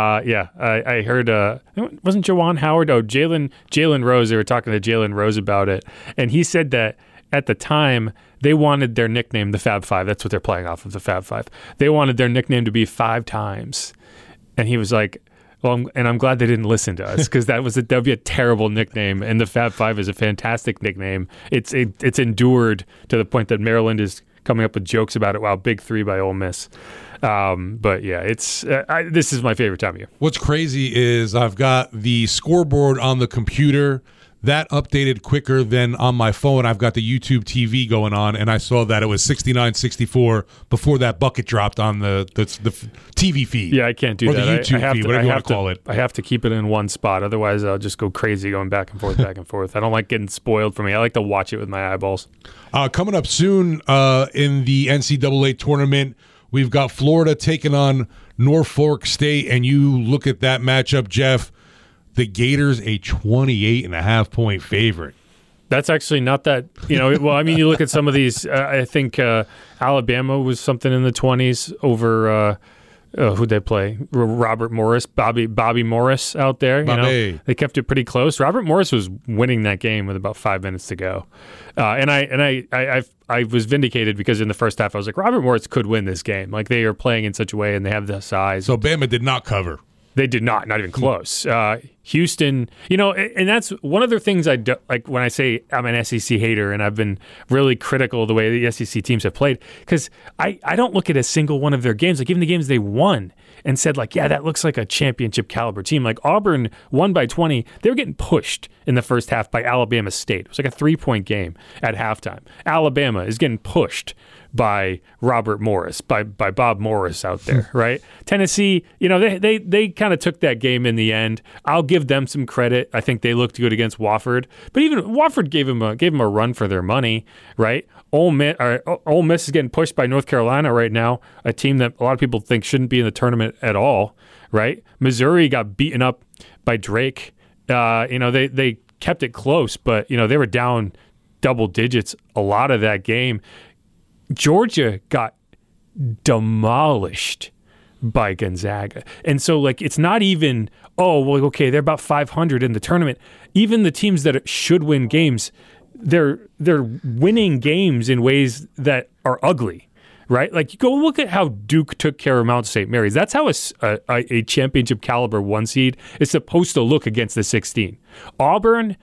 I heard, wasn't Juwan Howard? Oh, Jalen Rose. They were talking to Jalen Rose about it. And he said that at the time, they wanted their nickname, the Fab Five. That's what they're playing off of, the Fab Five. They wanted their nickname to be 5 times. And he was like, well, and I'm glad they didn't listen to us, because that would be a terrible nickname. And the Fab Five is a fantastic nickname. It's endured to the point that Maryland is coming up with jokes about it. Wow, big 3 by Ole Miss. But yeah, this is my favorite time of year. What's crazy is I've got the scoreboard on the computer. That updated quicker than on my phone. I've got the YouTube TV going on, and I saw that it was 69-64 before that bucket dropped on the TV feed. Yeah, I can't do or that. Or the YouTube feed, whatever you want to call it. I have to keep it in one spot. Otherwise, I'll just go crazy going back and forth, back and forth. I don't like getting spoiled for me. I like to watch it with my eyeballs. Coming up soon in the NCAA tournament, we've got Florida taking on Norfolk State, and you look at that matchup, Jeff. The Gators, a 28.5-point favorite. That's actually not that, you know, well, I mean, you look at some of these, I think Alabama was something in the 20s over, who'd they play? Robert Morris, Bobby Morris out there. You know, they kept it pretty close. Robert Morris was winning that game with about 5 minutes to go. And I was vindicated, because in the first half I was like, Robert Morris could win this game. Like, they are playing in such a way and they have the size. So Bama did not cover. They did not even close. Houston, you know, and that's one of the things I do, like when I say I'm an SEC hater, and I've been really critical of the way the SEC teams have played, because I don't look at a single one of their games, like even the games they won, and said like, yeah, that looks like a championship caliber team. Like Auburn won by 20. They were getting pushed in the first half by Alabama State. It was like a 3-point game at halftime. Alabama is getting pushed by Robert Morris, by Bob Morris out there, right? Tennessee, you know, they kind of took that game in the end. I'll give them some credit. I think they looked good against Wofford, but even Wofford gave them a run for their money, right? Ole Miss is getting pushed by North Carolina right now, a team that a lot of people think shouldn't be in the tournament at all, right? Missouri got beaten up by Drake. You know, they kept it close, but you know, they were down double digits a lot of that game. Georgia got demolished by Gonzaga. And so, like, it's not even, oh, well, okay, they're about 500 in the tournament. Even the teams that should win games, they're winning games in ways that are ugly, right? Like, you go look at how Duke took care of Mount St. Mary's. That's how a championship caliber 1 seed is supposed to look against the 16. Auburn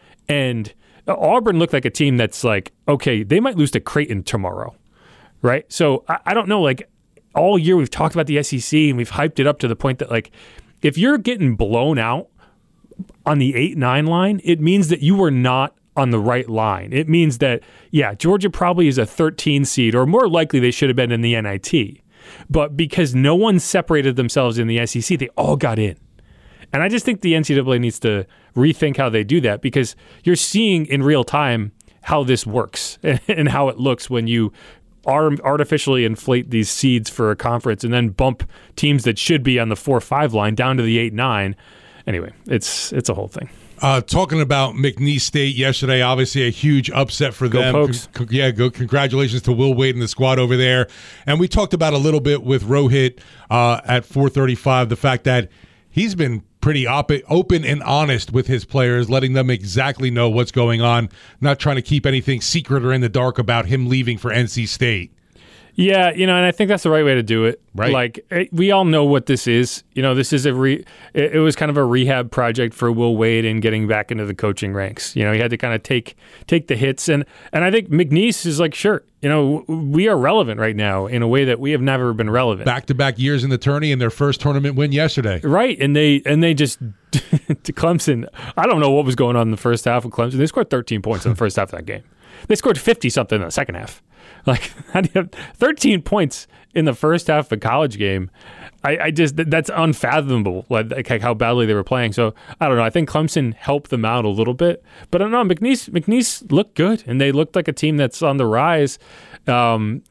looked like a team that's like, okay, they might lose to Creighton tomorrow. Right? So I don't know, like all year we've talked about the SEC and we've hyped it up to the point that like if you're getting blown out on the 8-9 line, it means that you were not on the right line. It means that, yeah, Georgia probably is a 13 seed, or more likely they should have been in the NIT. But because no one separated themselves in the SEC, they all got in. And I just think the NCAA needs to rethink how they do that, because you're seeing in real time how this works and how it looks when you artificially inflate these seeds for a conference and then bump teams that should be on the 4-5 line down to the 8-9. Anyway, it's a whole thing. Talking about McNeese State yesterday, obviously a huge upset for them. Pokes. Congratulations to Will Wade and the squad over there. And we talked about a little bit with Rohit at 435, the fact that he's been pretty open and honest with his players, letting them exactly know what's going on, not trying to keep anything secret or in the dark about him leaving for NC State. Yeah, and I think that's the right way to do it. Right. Like, we all know what this is. This is it was kind of a rehab project for Will Wade in getting back into the coaching ranks. He had to kind of take the hits. And I think McNeese is like, sure, we are relevant right now in a way that we have never been relevant. Back-to-back years in the tourney and their first tournament win yesterday. Right, and they just to Clemson, I don't know what was going on in the first half of Clemson. They scored 13 points in the first half of that game. They scored 50-something in the second half. Like, how do you have 13 points in the first half of a college game? I just, that's unfathomable, like how badly they were playing. So, I don't know. I think Clemson helped them out a little bit. But I don't know, McNeese looked good, and they looked like a team that's on the rise. And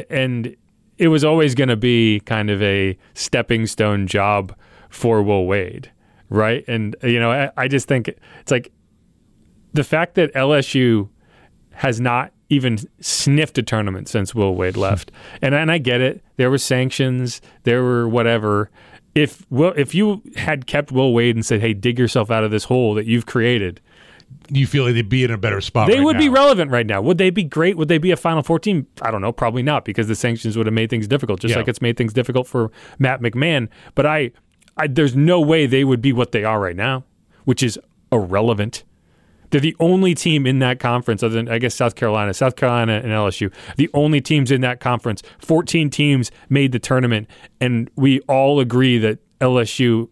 it was always going to be kind of a stepping stone job for Will Wade, right? And, I just think it's like the fact that LSU has not even sniffed a tournament since Will Wade left. And I get it. There were sanctions. There were whatever. If you had kept Will Wade and said, hey, dig yourself out of this hole that you've created, you feel like they'd be in a better spot They would be relevant right now. Would they be great? Would they be a Final Four team? I don't know. Probably not, because the sanctions would have made things difficult, just like it's made things difficult for Matt McMahon. But I there's no way they would be what they are right now, which is irrelevant. They're the only team in that conference, other than, I guess, South Carolina and LSU, the only teams in that conference. 14 teams made the tournament, and we all agree that LSU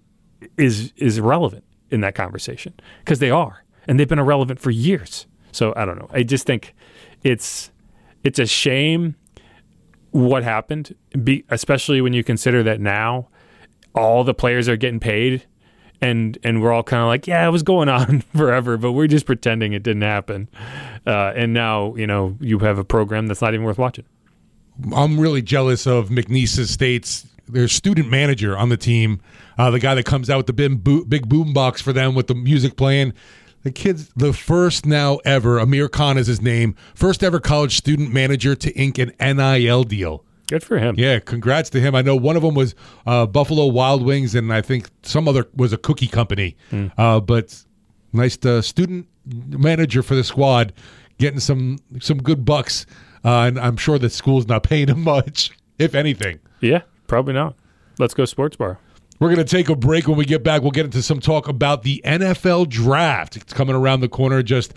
is relevant in that conversation, because they are, and they've been irrelevant for years. So I don't know. I just think it's a shame what happened, especially when you consider that now all the players are getting paid. And we're all kind of like, yeah, it was going on forever, but we're just pretending it didn't happen. And now, you have a program that's not even worth watching. I'm really jealous of McNeese State's their student manager on the team, the guy that comes out with the big boom box for them with the music playing. The kid's the first now ever, Amir Khan is his name, first ever college student manager to ink an NIL deal. Good for him. Yeah, congrats to him. I know one of them was Buffalo Wild Wings, and I think some other was a cookie company. But nice student manager for the squad, getting some good bucks. And I'm sure the school's not paying him much, if anything. Yeah, probably not. Let's go sports bar. We're going to take a break. When we get back, we'll get into some talk about the NFL draft. It's coming around the corner, just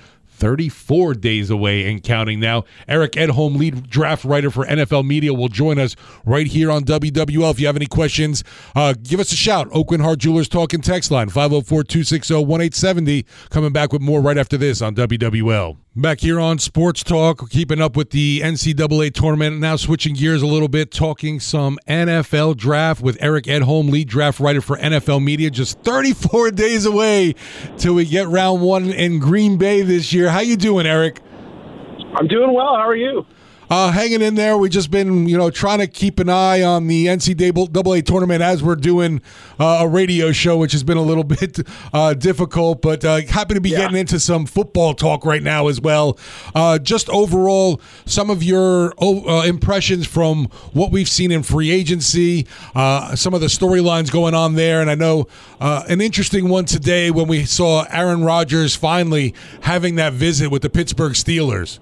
34 days away and counting now. Eric Edholm, lead draft writer for NFL Media, will join us right here on WWL. If you have any questions, give us a shout. Oakland Heart Jewelers talk and text line, 504-260-1870. Coming back with more right after this on WWL. Back here on Sports Talk, keeping up with the NCAA tournament. Now switching gears a little bit, talking some NFL draft with Eric Edholm, lead draft writer for NFL Media. Just 34 days away till we get round one in Green Bay this year. How you doing, Eric? I'm doing well. How are you? Hanging in there. We've just been, trying to keep an eye on the NCAA tournament as we're doing a radio show, which has been a little bit difficult, but happy to be getting into some football talk right now as well. Just overall, some of your impressions from what we've seen in free agency, some of the storylines going on there, and I know an interesting one today when we saw Aaron Rodgers finally having that visit with the Pittsburgh Steelers.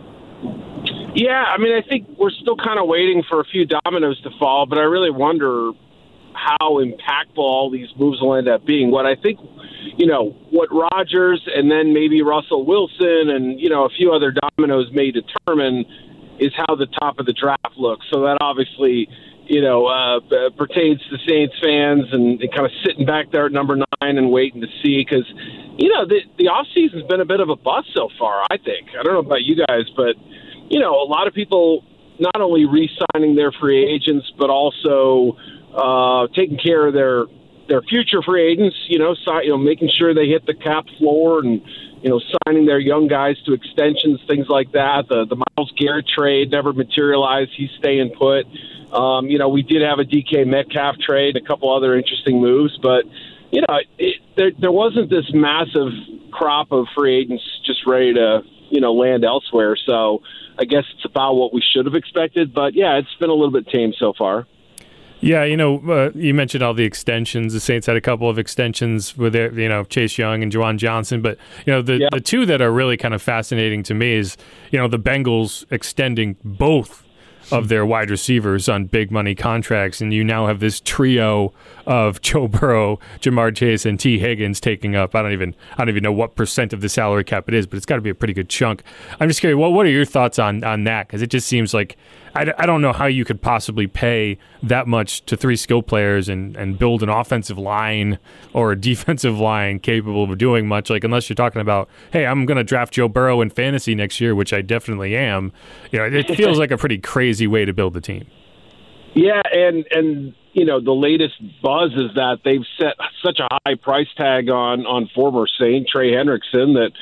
Yeah, I think we're still kind of waiting for a few dominoes to fall, but I really wonder how impactful all these moves will end up being. What I think, what Rodgers and then maybe Russell Wilson and, a few other dominoes may determine is how the top of the draft looks. So that obviously, pertains to Saints fans and kind of sitting back there at number 9 and waiting to see, because, the offseason's been a bit of a bust so far, I think. I don't know about you guys, but a lot of people not only re-signing their free agents, but also taking care of their future free agents, making sure they hit the cap floor and, signing their young guys to extensions, things like that. The Myles Garrett trade never materialized. He's staying put. We did have a DK Metcalf trade, a couple other interesting moves, but, there wasn't this massive crop of free agents just ready to, land elsewhere. So I guess it's about what we should have expected. But, yeah, it's been a little bit tame so far. Yeah, you mentioned all the extensions. The Saints had a couple of extensions with their, Chase Young and Juwan Johnson. But, the two that are really kind of fascinating to me is, the Bengals extending both of their wide receivers on big money contracts, and you now have this trio of Joe Burrow, Jamar Chase, and T. Higgins taking up I don't even know what % of the salary cap it is, but it's got to be a pretty good chunk. I'm just curious, what are your thoughts on that? Because it just seems like I don't know how you could possibly pay that much to three skill players and build an offensive line or a defensive line capable of doing much, like unless you're talking about, hey, I'm going to draft Joe Burrow in fantasy next year, which I definitely am. It feels like a pretty crazy way to build a team. Yeah, and the latest buzz is that they've set such a high price tag on former Saint Trey Hendrickson that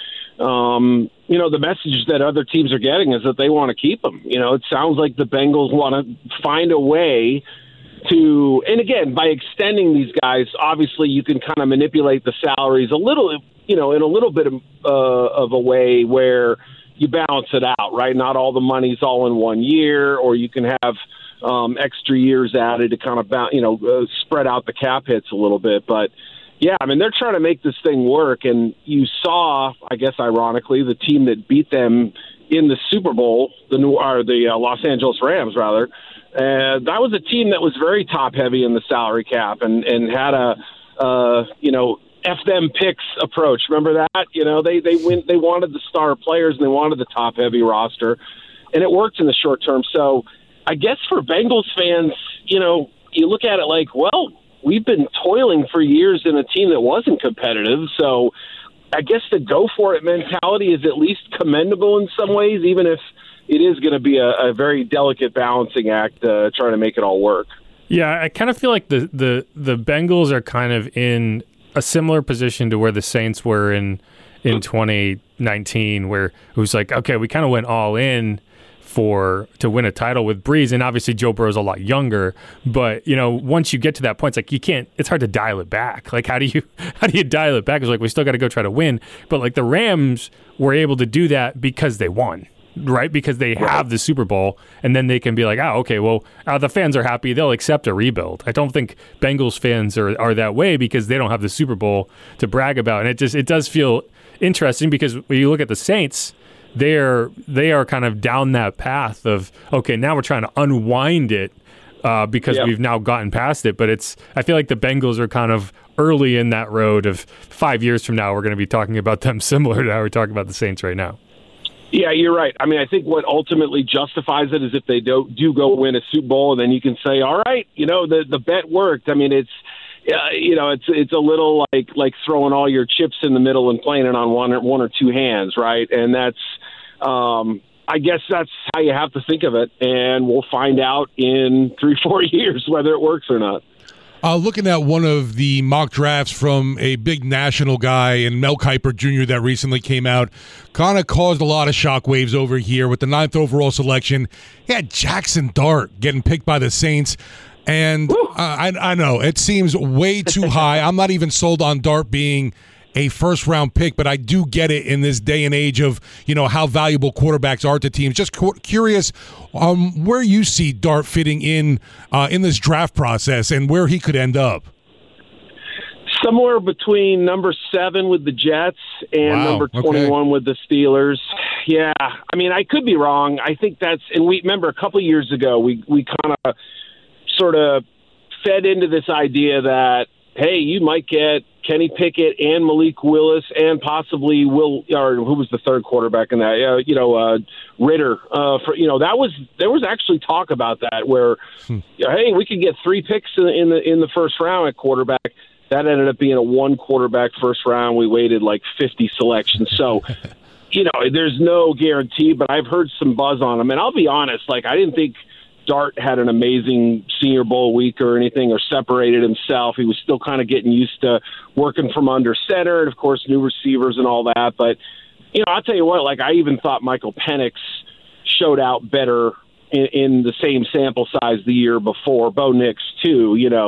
the message that other teams are getting is that they want to keep him. It sounds like the Bengals want to find a way to, and again, by extending these guys, obviously you can kind of manipulate the salaries a little, in a little bit of a way where you balance it out, right? Not all the money's all in 1 year, or you can have extra years added to kind of, spread out the cap hits a little bit. But yeah, I mean, they're trying to make this thing work, and you saw, I guess, ironically, the team that beat them in the Super Bowl, the Los Angeles Rams, rather. That was a team that was very top heavy in the salary cap and had a F them picks approach. Remember that? They wanted the star players and they wanted the top heavy roster, and it worked in the short term. So I guess for Bengals fans, you look at it like, well, we've been toiling for years in a team that wasn't competitive. So I guess the go for it mentality is at least commendable in some ways, even if it is going to be a very delicate balancing act trying to make it all work. Yeah, I kind of feel like the Bengals are kind of in a similar position to where the Saints were in 2019, where it was like, okay, we kind of went all in to win a title with Breeze, and obviously Joe Burrow's a lot younger, but once you get to that point, it's like it's hard to dial it back. Like how do you dial it back? It's like we still got to go try to win, but like the Rams were able to do that because they won, right? Because they have the Super Bowl, and then they can be like, okay, well, the fans are happy, they'll accept a rebuild. I don't think Bengals fans are that way because they don't have the Super Bowl to brag about, and it does feel interesting because when you look at the Saints, they are kind of down that path of, okay, now we're trying to unwind it because we've now gotten past it. But I feel like the Bengals are kind of early in that road of 5 years from now, we're going to be talking about them similar to how we're talking about the Saints right now. Yeah, you're right. I mean, I think what ultimately justifies it is if they do go win a Super Bowl, and then you can say, all right, the bet worked. I mean, it's a little like throwing all your chips in the middle and playing it on one or two hands, right? And that's, I guess that's how you have to think of it, and we'll find out in 3-4 years whether it works or not. Looking at one of the mock drafts from a big national guy in Mel Kiper Jr. that recently came out, kind of caused a lot of shockwaves over here with the 9th overall selection. He had Jackson Dart getting picked by the Saints. And I know it seems way too high. I'm not even sold on Dart being a first-round pick, but I do get it in this day and age of how valuable quarterbacks are to teams. Just curious where you see Dart fitting in this draft process and where he could end up. Somewhere between number 7 with the Jets and number 21 with the Steelers. Yeah, I mean, I could be wrong. I think and we remember a couple years ago we kind of sort of fed into this idea that, hey, you might get Kenny Pickett and Malik Willis and possibly who was the third quarterback in that? Ritter. There was actually talk about that where, hey, we could get 3 picks in the first round at quarterback. That ended up being a 1 quarterback first round. We waited like 50 selections. So, there's no guarantee, but I've heard some buzz on him. And I'll be honest, I didn't think Dart had an amazing Senior Bowl week or anything, or separated himself. He was still kind of getting used to working from under center, and of course new receivers and all that. But I'll tell you what, I even thought Michael Penix showed out better in the same sample size the year before. Bo Nix too.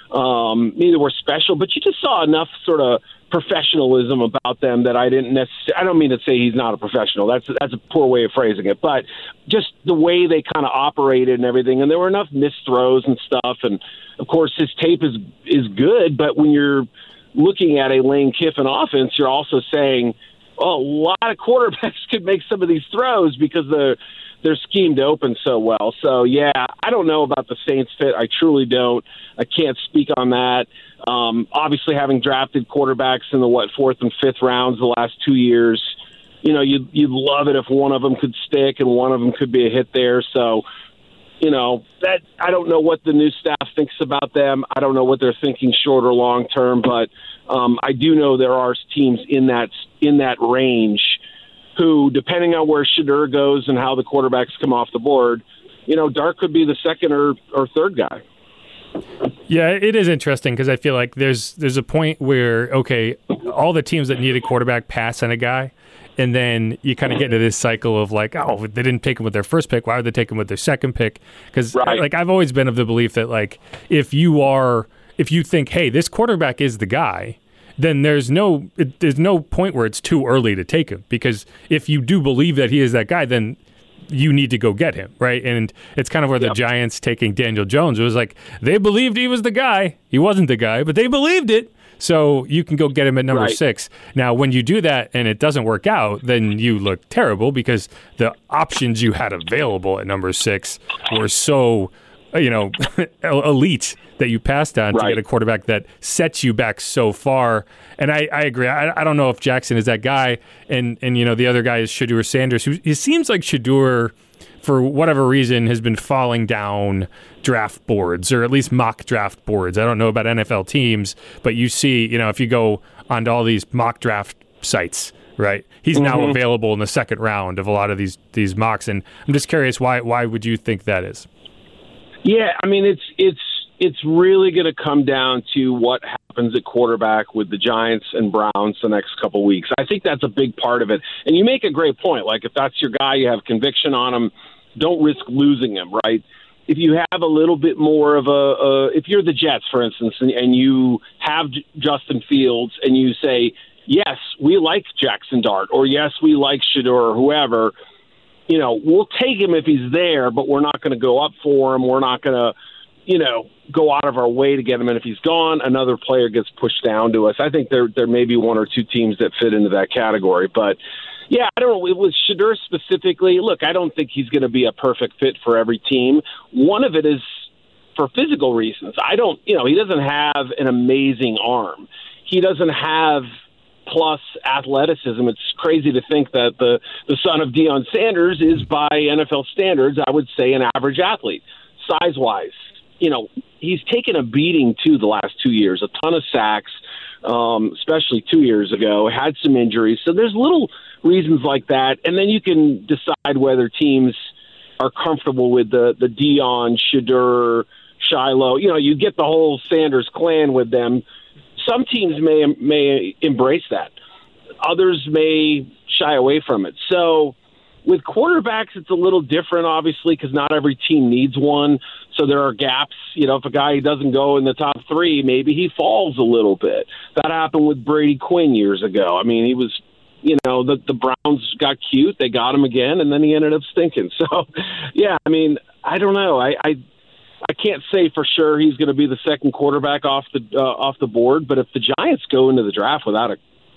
Neither were special, but you just saw enough sort of professionalism about them that I didn't necessarily. I don't mean to say he's not a professional. That's a poor way of phrasing it, but just the way they kind of operated and everything. And there were enough missed throws and stuff. And of course, his tape is good, but when you're looking at a Lane Kiffin offense, you're also saying, oh, a lot of quarterbacks could make some of these throws because they're schemed open so well. So, yeah, I don't know about the Saints fit. I truly don't. I can't speak on that. Obviously, having drafted quarterbacks in the, 4th and 5th rounds the last 2 years, you'd love it if one of them could stick and one of them could be a hit there. So, that I don't know what the new staff thinks about them. I don't know what they're thinking short or long term, but I do know there are teams in that range who, depending on where Shedeur goes and how the quarterbacks come off the board, Dart could be the second or third guy. Yeah, it is interesting because I feel like there's a point where, okay, all the teams that need a quarterback pass on a guy, and then you kind of get into this cycle of like, oh, they didn't take him with their first pick. Why would they take him with their second pick? Because like I've always been of the belief that like if you think, hey, this quarterback is the guy, then there's no point where it's too early to take him, because if you do believe that he is that guy, then you need to go get him, right? And it's kind of where the Giants taking Daniel Jones, it was like they believed he was the guy. He wasn't the guy, but they believed it. So you can go get him at number 6. Now, when you do that and it doesn't work out, then you look terrible because the options you had available at number 6 were so, elite that you passed on to get a quarterback that sets you back so far. And I agree. I don't know if Jackson is that guy. And the other guy is Shedeur Sanders. It seems like Shedeur, for whatever reason, has been falling down draft boards, or at least mock draft boards. I don't know about NFL teams, but you see, if you go onto all these mock draft sites, right? He's now available in the second round of a lot of these mocks. And I'm just curious, why would you think that is? Yeah, I mean, it's really going to come down to what happens at quarterback with the Giants and Browns the next couple of weeks. I think that's a big part of it. And you make a great point. Like, if that's your guy, you have conviction on him, don't risk losing him, right? If you have a little bit more of if you're the Jets, for instance, and you have Justin Fields and you say, yes, we like Jackson Dart, or yes, we like Shedeur or whoever, we'll take him if he's there, but we're not going to go up for him. We're not going to, go out of our way to get him. And if he's gone, another player gets pushed down to us. I think there may be one or two teams that fit into that category. But, yeah, I don't know. With Shedeur specifically, look, I don't think he's going to be a perfect fit for every team. One of it is for physical reasons. He doesn't have an amazing arm. He doesn't have plus athleticism. It's crazy to think that the son of Deion Sanders is, by NFL standards, I would say, an average athlete, size-wise. He's taken a beating, too, the last 2 years, a ton of sacks, especially 2 years ago, had some injuries. So there's little reasons like that. And then you can decide whether teams are comfortable with the Deion, Shedeur, Shiloh. You get the whole Sanders clan with them. Some teams may embrace that. Others may shy away from it. So with quarterbacks, it's a little different, obviously, because not every team needs one. So there are gaps. If a guy doesn't go in the top 3, maybe he falls a little bit. That happened with Brady Quinn years ago. I mean, he was, the Browns got cute. They got him again, and then he ended up stinking. So, yeah, I mean, I don't know. I can't say for sure he's going to be the second quarterback off the board, but if the Giants go into the draft without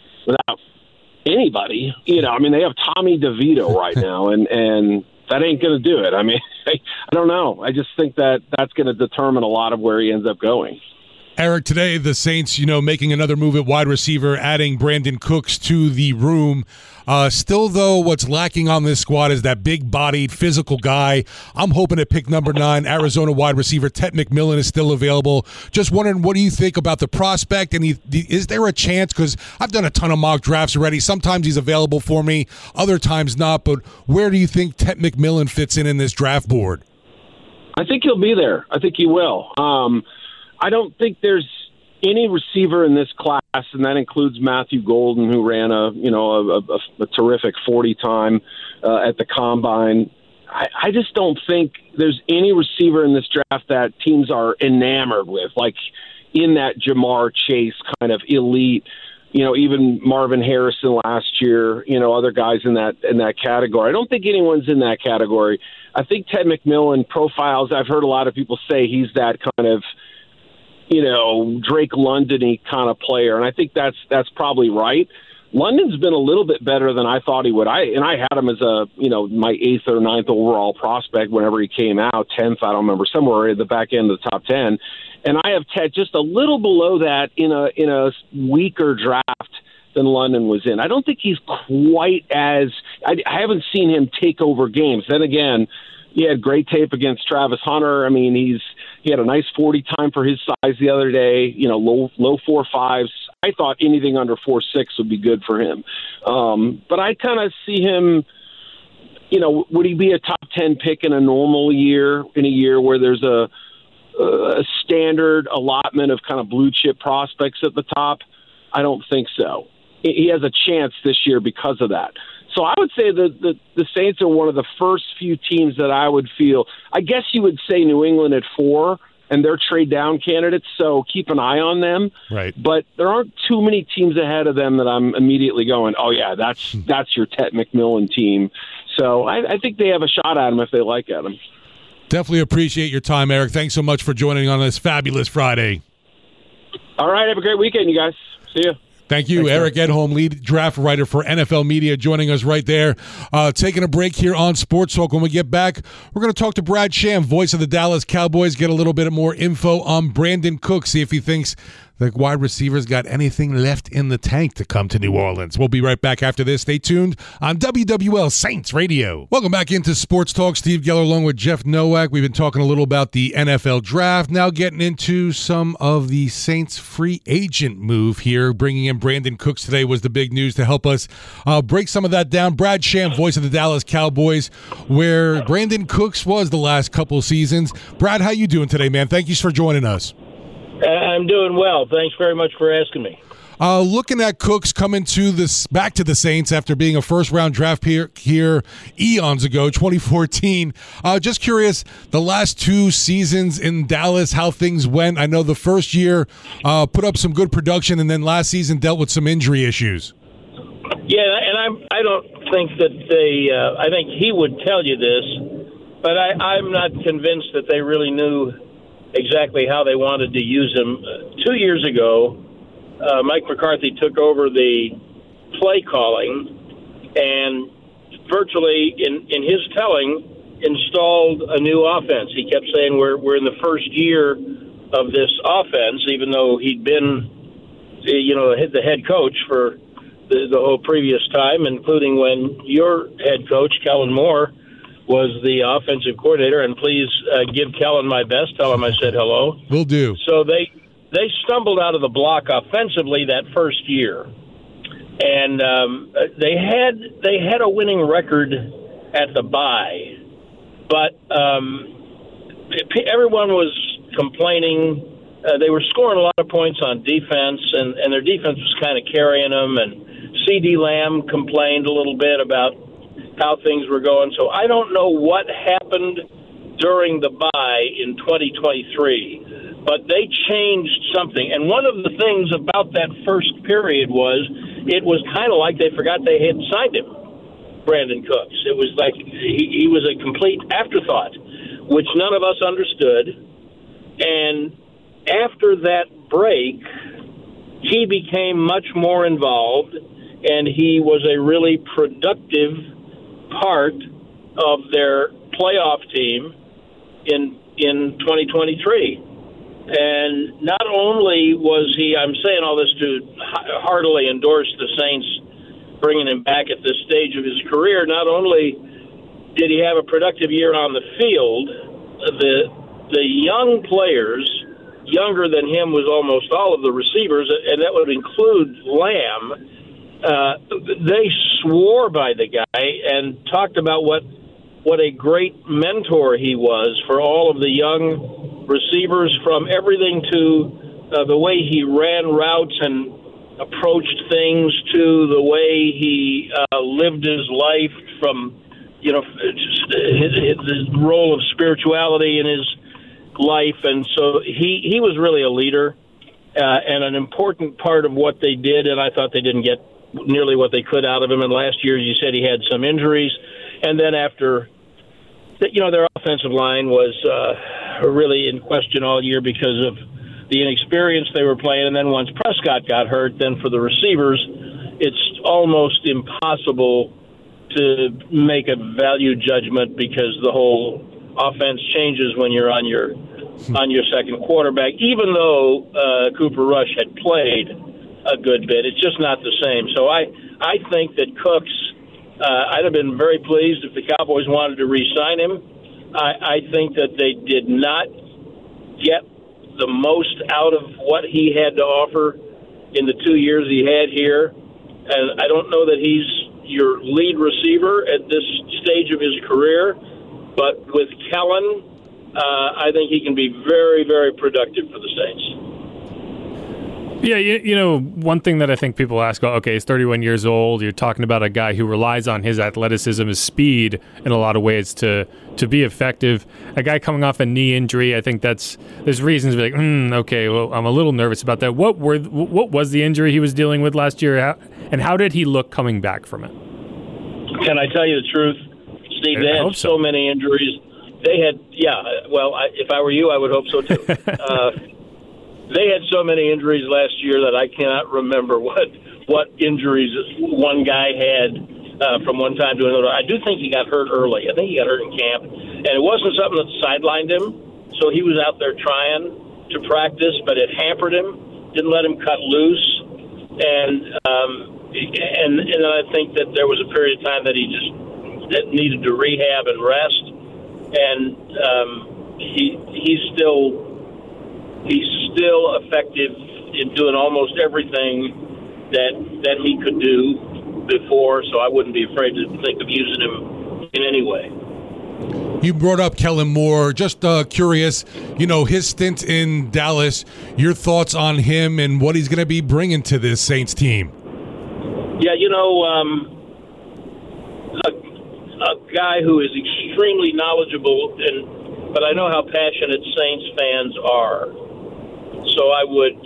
anybody, they have Tommy DeVito right now, and that ain't going to do it. I mean, I don't know. I just think that's going to determine a lot of where he ends up going. Eric, today the Saints, making another move at wide receiver, adding Brandon Cooks to the room. Still, though, what's lacking on this squad is that big-bodied, physical guy. I'm hoping at pick number 9, Arizona wide receiver Ted McMillan is still available. Just wondering, what do you think about the prospect? And is there a chance? Because I've done a ton of mock drafts already. Sometimes he's available for me, other times not. But where do you think Ted McMillan fits in this draft board? I think he'll be there. I think he will. I don't think there's any receiver in this class, and that includes Matthew Golden, who ran a terrific 40 time at the Combine. I just don't think there's any receiver in this draft that teams are enamored with. Like, in that Jamar Chase kind of elite, even Marvin Harrison last year, other guys in that category. I don't think anyone's in that category. I think Ted McMillan profiles, I've heard a lot of people say he's that kind of, Drake London-y kind of player, and I think that's probably right. London's been a little bit better than I thought he would. I had him as my 8th or 9th overall prospect whenever he came out, 10th, I don't remember, somewhere at the back end of the top 10. And I have Ted just a little below that in a weaker draft than London was in. I don't think he's quite as I haven't seen him take over games. Then again, he had great tape against Travis Hunter. I mean, he had a nice 40 time for his size the other day, low 4.5s. I thought anything under 4.6 would be good for him. But I kind of see him, would he be a top 10 pick in a normal year, in a year where there's a standard allotment of kind of blue chip prospects at the top? I don't think so. He has a chance this year because of that. So I would say that the Saints are one of the first few teams that I would feel, I guess you would say New England at 4, and they're trade down candidates, so keep an eye on them. Right. But there aren't too many teams ahead of them that I'm immediately going, oh yeah, that's your Ted McMillan team. So I think they have a shot at him if they like at him. Definitely appreciate your time, Eric. Thanks so much for joining on this fabulous Friday. All right, have a great weekend, you guys. See ya. Thank you, Eric Edholm, lead draft writer for NFL Media, joining us right there. Taking a break here on Sports Talk. When we get back, we're going to talk to Brad Sham, voice of the Dallas Cowboys, get a little bit more info on Brandon Cooks, see if he thinks the wide receivers got anything left in the tank to come to New Orleans. We'll be right back after this. Stay tuned on WWL Saints Radio. Welcome back into Sports Talk. Steve Geller along with Jeff Nowak. We've been talking a little about the NFL draft. Now getting into some of the Saints free agent move here. Bringing in Brandon Cooks today was the big news to help us break some of that down. Brad Sham, voice of the Dallas Cowboys, where Brandon Cooks was the last couple seasons. Brad, how you doing today, man? Thank you for joining us. I'm doing well. Thanks very much for asking me. Looking at Cooks coming back to the Saints after being a first-round draft pick here eons ago, 2014. Just curious, the last 2 seasons in Dallas, how things went. I know the first year put up some good production, and then last season dealt with some injury issues. Yeah, and I don't think that they I think he would tell you this, but I'm not convinced that they really knew exactly how they wanted to use him. 2 years ago, Mike McCarthy took over the play calling and virtually, in his telling, installed a new offense. He kept saying we're in the first year of this offense, even though he'd been, the head coach for the whole previous time, including when your head coach, Kellen Moore, was the offensive coordinator. And please give Kellen my best. Tell him I said hello. Will do. So they stumbled out of the block offensively that first year, and they had a winning record at the bye, but everyone was complaining. They were scoring a lot of points on defense, and their defense was kind of carrying them. And C.D. Lamb complained a little bit about how things were going. So I don't know what happened during the bye in 2023, but they changed something. And one of the things about that first period was it was kind of like they forgot they had signed him, Brandon Cooks. It was like he was a complete afterthought, which none of us understood. And after that break, he became much more involved, and he was a really productive part of their playoff team in 2023. And not only was he, I'm saying all this to heartily endorse the Saints bringing him back at this stage of his career, not only did he have a productive year on the field, the young players, younger than him was almost all of the receivers, and that would include Lamb. They swore by the guy and talked about what a great mentor he was for all of the young receivers, from everything to the way he ran routes and approached things to the way he lived his life, from his role of spirituality in his life. And so he was really a leader. and an important part of what they did, and I thought they didn't get nearly what they could out of him. And last year, you said he had some injuries, and then after, their offensive line was really in question all year because of the inexperience they were playing. And then once Prescott got hurt, then for the receivers, it's almost impossible to make a value judgment because the whole offense changes when you're on your second quarterback. Even though Cooper Rush had played a good bit, it's just not the same. So I think that Cooks, I'd have been very pleased if the Cowboys wanted to re-sign him. I think that they did not get the most out of what he had to offer in the 2 years he had here. And I don't know that he's your lead receiver at this stage of his career, but with Kellen, I think he can be very, very productive for the Saints. Yeah, one thing that I think people ask, okay, he's 31 years old. You're talking about a guy who relies on his athleticism, his speed in a lot of ways to be effective. A guy coming off a knee injury, I think there's reasons to be like, okay, well, I'm a little nervous about that. What was the injury he was dealing with last year, and how did he look coming back from it? Can I tell you the truth, Steve? They had so many injuries. They had, if I were you, I would hope so too. They had so many injuries last year that I cannot remember what injuries one guy had from one time to another. I do think he got hurt early. I think he got hurt in camp, and it wasn't something that sidelined him. So he was out there trying to practice, but it hampered him, didn't let him cut loose, and then I think that there was a period of time that he just needed to rehab and rest, and he's still effective in doing almost everything that he could do before, so I wouldn't be afraid to think of using him in any way. You brought up Kellen Moore. Just curious, his stint in Dallas, your thoughts on him and what he's going to be bringing to this Saints team. Yeah, a guy who is extremely knowledgeable, but I know how passionate Saints fans are. So I would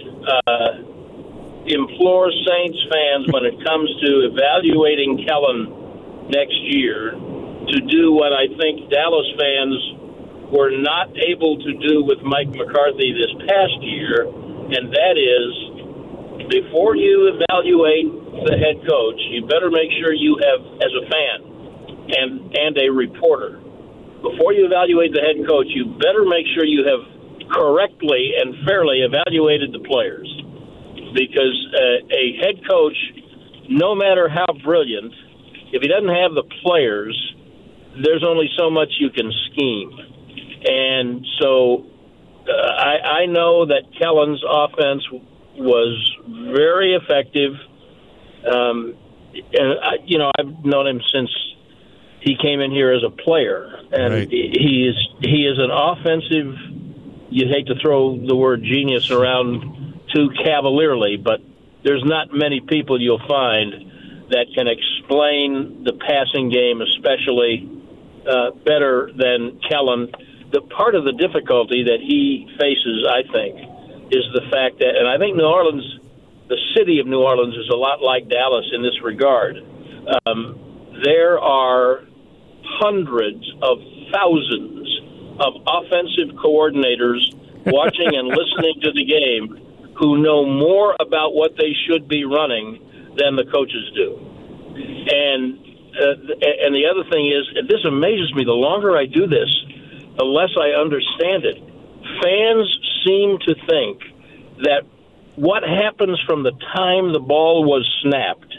implore Saints fans, when it comes to evaluating Kellen next year, to do what I think Dallas fans were not able to do with Mike McCarthy this past year, and that is, before you evaluate the head coach, you better make sure you have, as a fan and a reporter, before you evaluate the head coach, you better make sure you have correctly and fairly evaluated the players, because a head coach, no matter how brilliant, if he doesn't have the players, there's only so much you can scheme. And so I know that Kellen's offense was very effective, and I've known him since he came in here as a player, and right. he is an offensive. You hate to throw the word genius around too cavalierly, but there's not many people you'll find that can explain the passing game, especially better than Kellen. The part of the difficulty that he faces, I think, is the fact that, and I think New Orleans, the city of New Orleans, is a lot like Dallas in this regard. There are hundreds of thousands of offensive coordinators watching and listening to the game who know more about what they should be running than the coaches do. And the other thing is, and this amazes me, the longer I do this, the less I understand it. Fans seem to think that what happens from the time the ball was snapped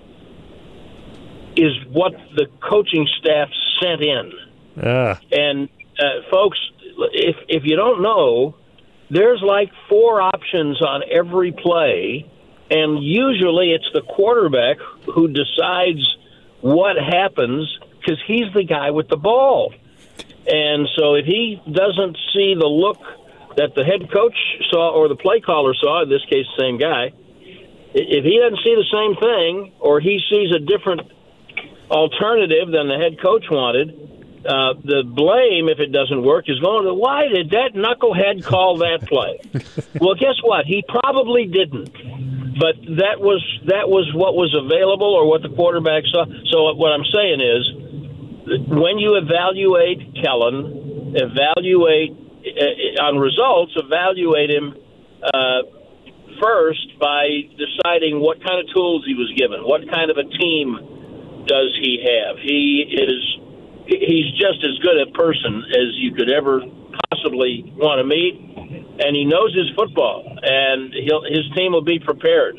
is what the coaching staff sent in. And folks, if you don't know, there's like 4 options on every play, and usually it's the quarterback who decides what happens because he's the guy with the ball. And so if he doesn't see the look that the head coach saw or the play caller saw, in this case the same guy, if he doesn't see the same thing or he sees a different alternative than the head coach wanted, The blame, if it doesn't work, is going to, why did that knucklehead call that play? Well, guess what? He probably didn't. But that was what was available or what the quarterback saw. So what I'm saying is, when you evaluate Kellen, evaluate on results, evaluate him first by deciding what kind of tools he was given, what kind of a team does he have. He's just as good a person as you could ever possibly want to meet, and he knows his football, and his team will be prepared.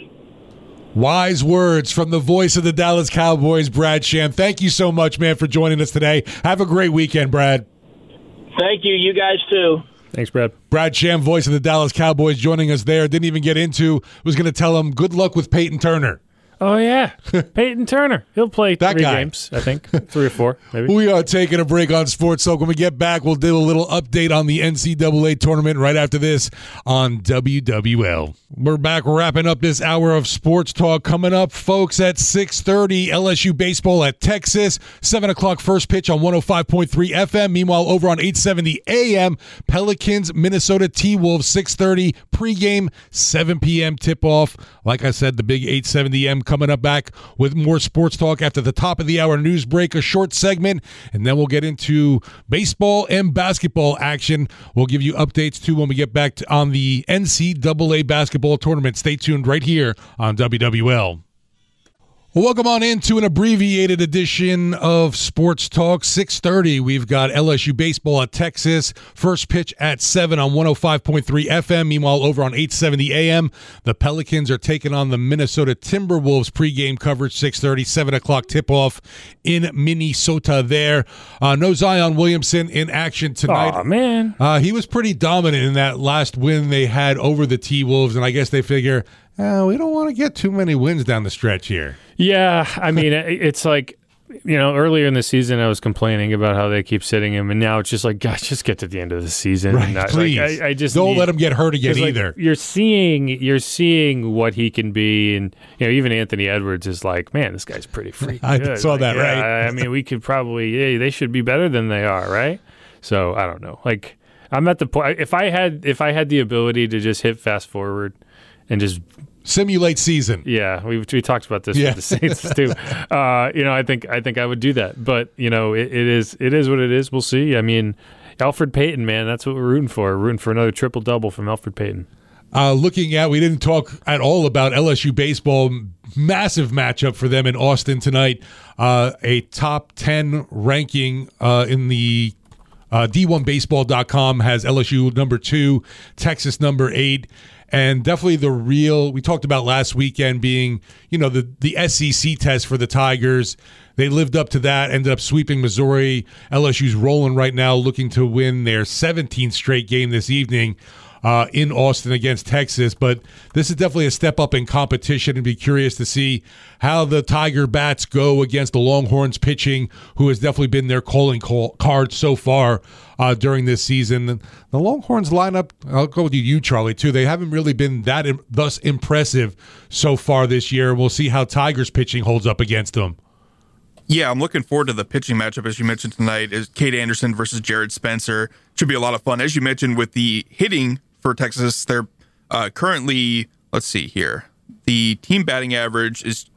Wise words from the voice of the Dallas Cowboys, Brad Sham. Thank you so much, man, for joining us today. Have a great weekend, Brad. Thank you. You guys, too. Thanks, Brad. Brad Sham, voice of the Dallas Cowboys, joining us there. Didn't even get into, was going to tell him good luck with Peyton Turner. Oh, yeah. Peyton Turner. He'll play that 3 guy. games, I think. 3 or 4, maybe. We are taking a break on Sports Talk. When we get back, we'll do a little update on the NCAA tournament right after this on WWL. We're back wrapping up this hour of Sports Talk. Coming up, folks, at 6:30, LSU baseball at Texas. 7 o'clock first pitch on 105.3 FM. Meanwhile, over on 870 AM, Pelicans, Minnesota T-Wolves, 6:30 pregame, 7 p.m. tip-off. Like I said, the big 870 AM coming up back with more Sports Talk after the top of the hour news break, a short segment, and then we'll get into baseball and basketball action. We'll give you updates, too, when we get back on the NCAA basketball tournament. Stay tuned right here on WWL. Welcome on into an abbreviated edition of Sports Talk. 6:30, we've got LSU baseball at Texas. First pitch at 7 on 105.3 FM. Meanwhile, over on 870 AM, the Pelicans are taking on the Minnesota Timberwolves. Pregame coverage, 6:30, 7 o'clock tip-off in Minnesota there. No Zion Williamson in action tonight. Oh, man. He was pretty dominant in that last win they had over the T-Wolves, and I guess they figure, we don't want to get too many wins down the stretch here. Yeah, I mean, it's like, earlier in the season I was complaining about how they keep sitting him, and now it's just like, gosh, just get to the end of the season. Right, and please. I just don't let him get hurt again either. You're seeing what he can be, and even Anthony Edwards is like, man, this guy's pretty freaking good. I saw that, right? I mean, we could probably, they should be better than they are, right? So I don't know. Like, I'm at the point, if I had the ability to just hit fast forward and just simulate season. Yeah, we talked about this with the Saints too. I think I would do that, but it is what it is. We'll see. I mean, Elfrid Payton, man, that's what we're rooting for. We're rooting for another triple double from Elfrid Payton. We didn't talk at all about LSU baseball. Massive matchup for them in Austin tonight. A top 10 ranking in the D1Baseball.com has LSU number 2, Texas number 8. And definitely we talked about last weekend being, the SEC test for the Tigers. They lived up to that, ended up sweeping Missouri. LSU's rolling right now, looking to win their 17th straight game this evening in Austin against Texas. But this is definitely a step up in competition, and be curious to see how the Tiger bats go against the Longhorns pitching, who has definitely been their calling card so far during this season. The Longhorns lineup, I'll go with you, Charlie, too. They haven't really been thus impressive so far this year. We'll see how Tigers pitching holds up against them. Yeah, I'm looking forward to the pitching matchup, as you mentioned tonight, is Cade Anderson versus Jared Spencer. Should be a lot of fun. As you mentioned, with the hitting for Texas, they're currently, let's see here, the team batting average is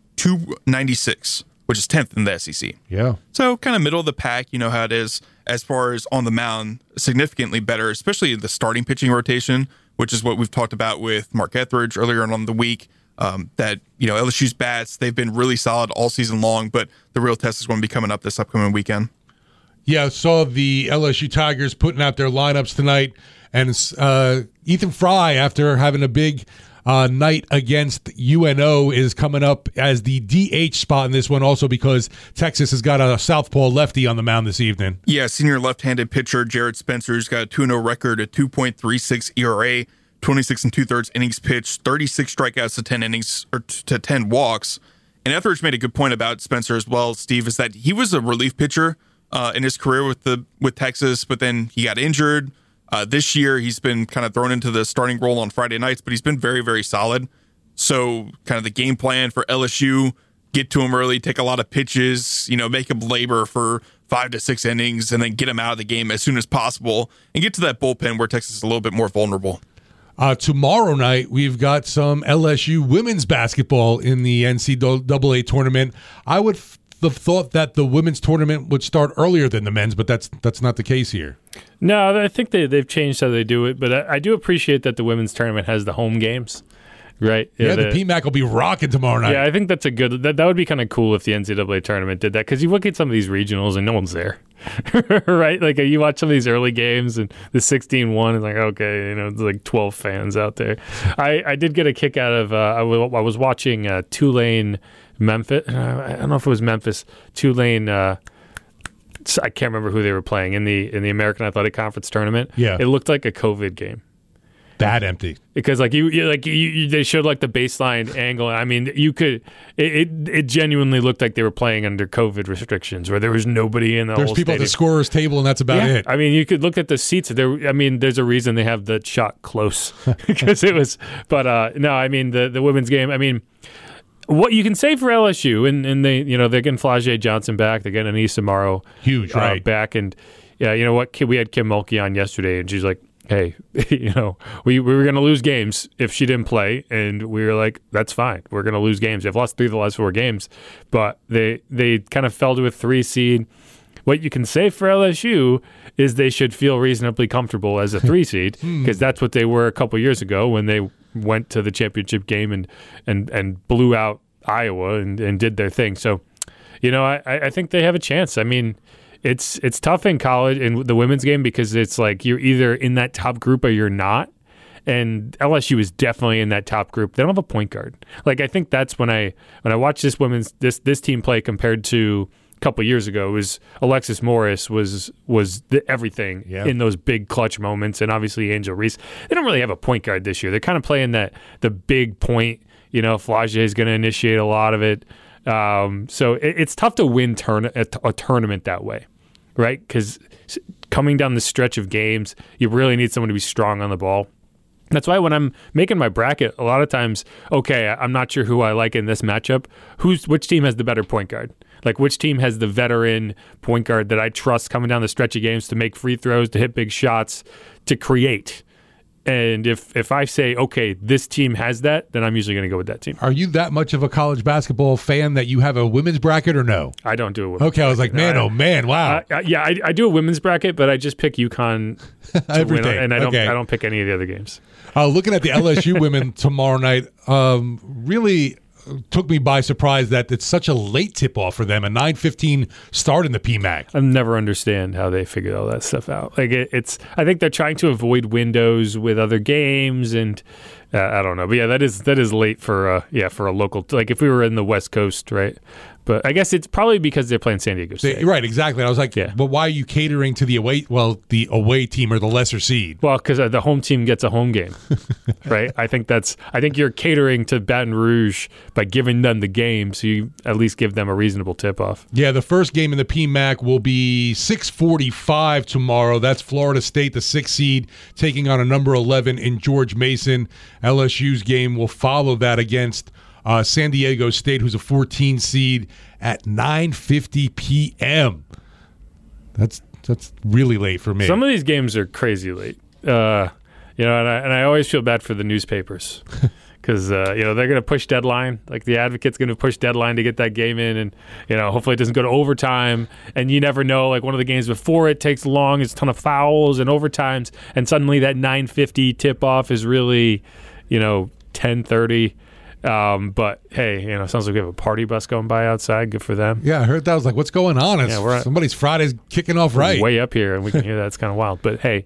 296, which is 10th in the SEC. Yeah. So kind of middle of the pack, you know how it is. As far as on the mound, significantly better, especially the starting pitching rotation, which is what we've talked about with Mark Etheridge earlier on the week. That LSU's bats, they've been really solid all season long, but the real test is going to be coming up this upcoming weekend. Yeah, I saw the LSU Tigers putting out their lineups tonight, and Ethan Fry, after having a big night against UNO, is coming up as the DH spot in this one, also because Texas has got a southpaw lefty on the mound this evening. Yeah, senior left-handed pitcher Jared Spencer's got a 2-0 record, a 2.36 ERA, 26 2/3 innings pitched, 36 strikeouts to 10 innings or to 10 walks. And Etheridge made a good point about Spencer as well, Steve, is that he was a relief pitcher in his career with Texas, but then he got injured. This year, he's been kind of thrown into the starting role on Friday nights, but he's been very, very solid. So kind of the game plan for LSU, get to him early, take a lot of pitches, make him labor for 5 to 6 innings and then get them out of the game as soon as possible and get to that bullpen where Texas is a little bit more vulnerable. Tomorrow night, we've got some LSU women's basketball in the NCAA tournament. I would have thought that the women's tournament would start earlier than the men's, but that's not the case here. No, I think they've changed how they do it, but I do appreciate that the women's tournament has the home games. Right. Yeah, the PMAC will be rocking tomorrow night. Yeah, I think that's a good. That would be kind of cool if the NCAA tournament did that, because you look at some of these regionals and no one's there, right? Like you watch some of these early games and the 16-1 is like, okay, there's like 12 fans out there. I did get a kick out of. I was watching Tulane Memphis. I don't know if it was Memphis. Tulane. I can't remember who they were playing in the American Athletic Conference tournament. Yeah, it looked like a COVID game. That empty, because they showed like the baseline angle. I mean, it genuinely looked like they were playing under COVID restrictions, where there was nobody in the. There's whole people stadium. at the scorer's table, and that's about it. I mean, you could look at the seats. There's a reason they have the shot close because it was. But no, I mean the women's game. I mean, what you can say for LSU, and they they're getting Flau'jae Johnson back. They're getting Anissa Morrow huge right back, and yeah, you know what? We had Kim Mulkey on yesterday, and she's like, hey, we were going to lose games if she didn't play, and we were like, that's fine. We're going to lose games. They've lost 3 of the last 4 games, but they kind of fell to a 3 seed. What you can say for LSU is they should feel reasonably comfortable as a 3 seed, because that's what they were a couple years ago when they went to the championship game and blew out Iowa and did their thing. So, I think they have a chance. I mean, It's tough in college in the women's game because it's like you're either in that top group or you're not. And LSU is definitely in that top group. They don't have a point guard. Like I think that's when I watch this team play compared to a couple of years ago, it was Alexis Morris was everything in those big clutch moments, and obviously Angel Reese. They don't really have a point guard this year. They're kind of playing the big point. Flau'jae is going to initiate a lot of it. So it's tough to win a tournament that way, right? Because coming down the stretch of games, you really need someone to be strong on the ball. That's why when I'm making my bracket, a lot of times, okay, I'm not sure who I like in this matchup. Which team has the better point guard? Like which team has the veteran point guard that I trust coming down the stretch of games to make free throws, to hit big shots, to create? And if I say, okay, this team has that, then I'm usually going to go with that team. Are you that much of a college basketball fan that you have a women's bracket or no? I don't do a women's bracket. I was like, oh man, wow. I do a women's bracket, but I just pick UConn every day, and I don't pick any of the other games. Looking at the LSU women tomorrow night, really took me by surprise that it's such a late tip-off for them, a 9:15 start in the PMAC. I never understand how they figured all that stuff out. Like I think they're trying to avoid windows with other games, and I don't know. But yeah, that is late for a local. Like if we were in the West Coast, right? But I guess it's probably because they're playing San Diego State. Right, exactly. I was like, but why are you catering to the away team or the lesser seed? Well, because the home team gets a home game, right? I think you're catering to Baton Rouge by giving them the game, so you at least give them a reasonable tip-off. Yeah, the first game in the PMAC will be 6:45 tomorrow. That's Florida State, the 6th seed, taking on a number 11 in George Mason. LSU's game will follow that against San Diego State, who's a 14 seed, at 9:50 p.m. That's really late for me. Some of these games are crazy late. And I always feel bad for the newspapers because they're going to push deadline. Like the Advocate's going to push deadline to get that game in, and hopefully it doesn't go to overtime. And you never know. Like one of the games before it takes long. It's a ton of fouls and overtimes, and suddenly that 9:50 tip off is really 10:30. But hey, sounds like we have a party bus going by outside. Good for them. Yeah, I heard that. I was like, what's going on? Somebody's Friday's kicking off right. Way up here, and we can hear that. It's kind of wild. But hey,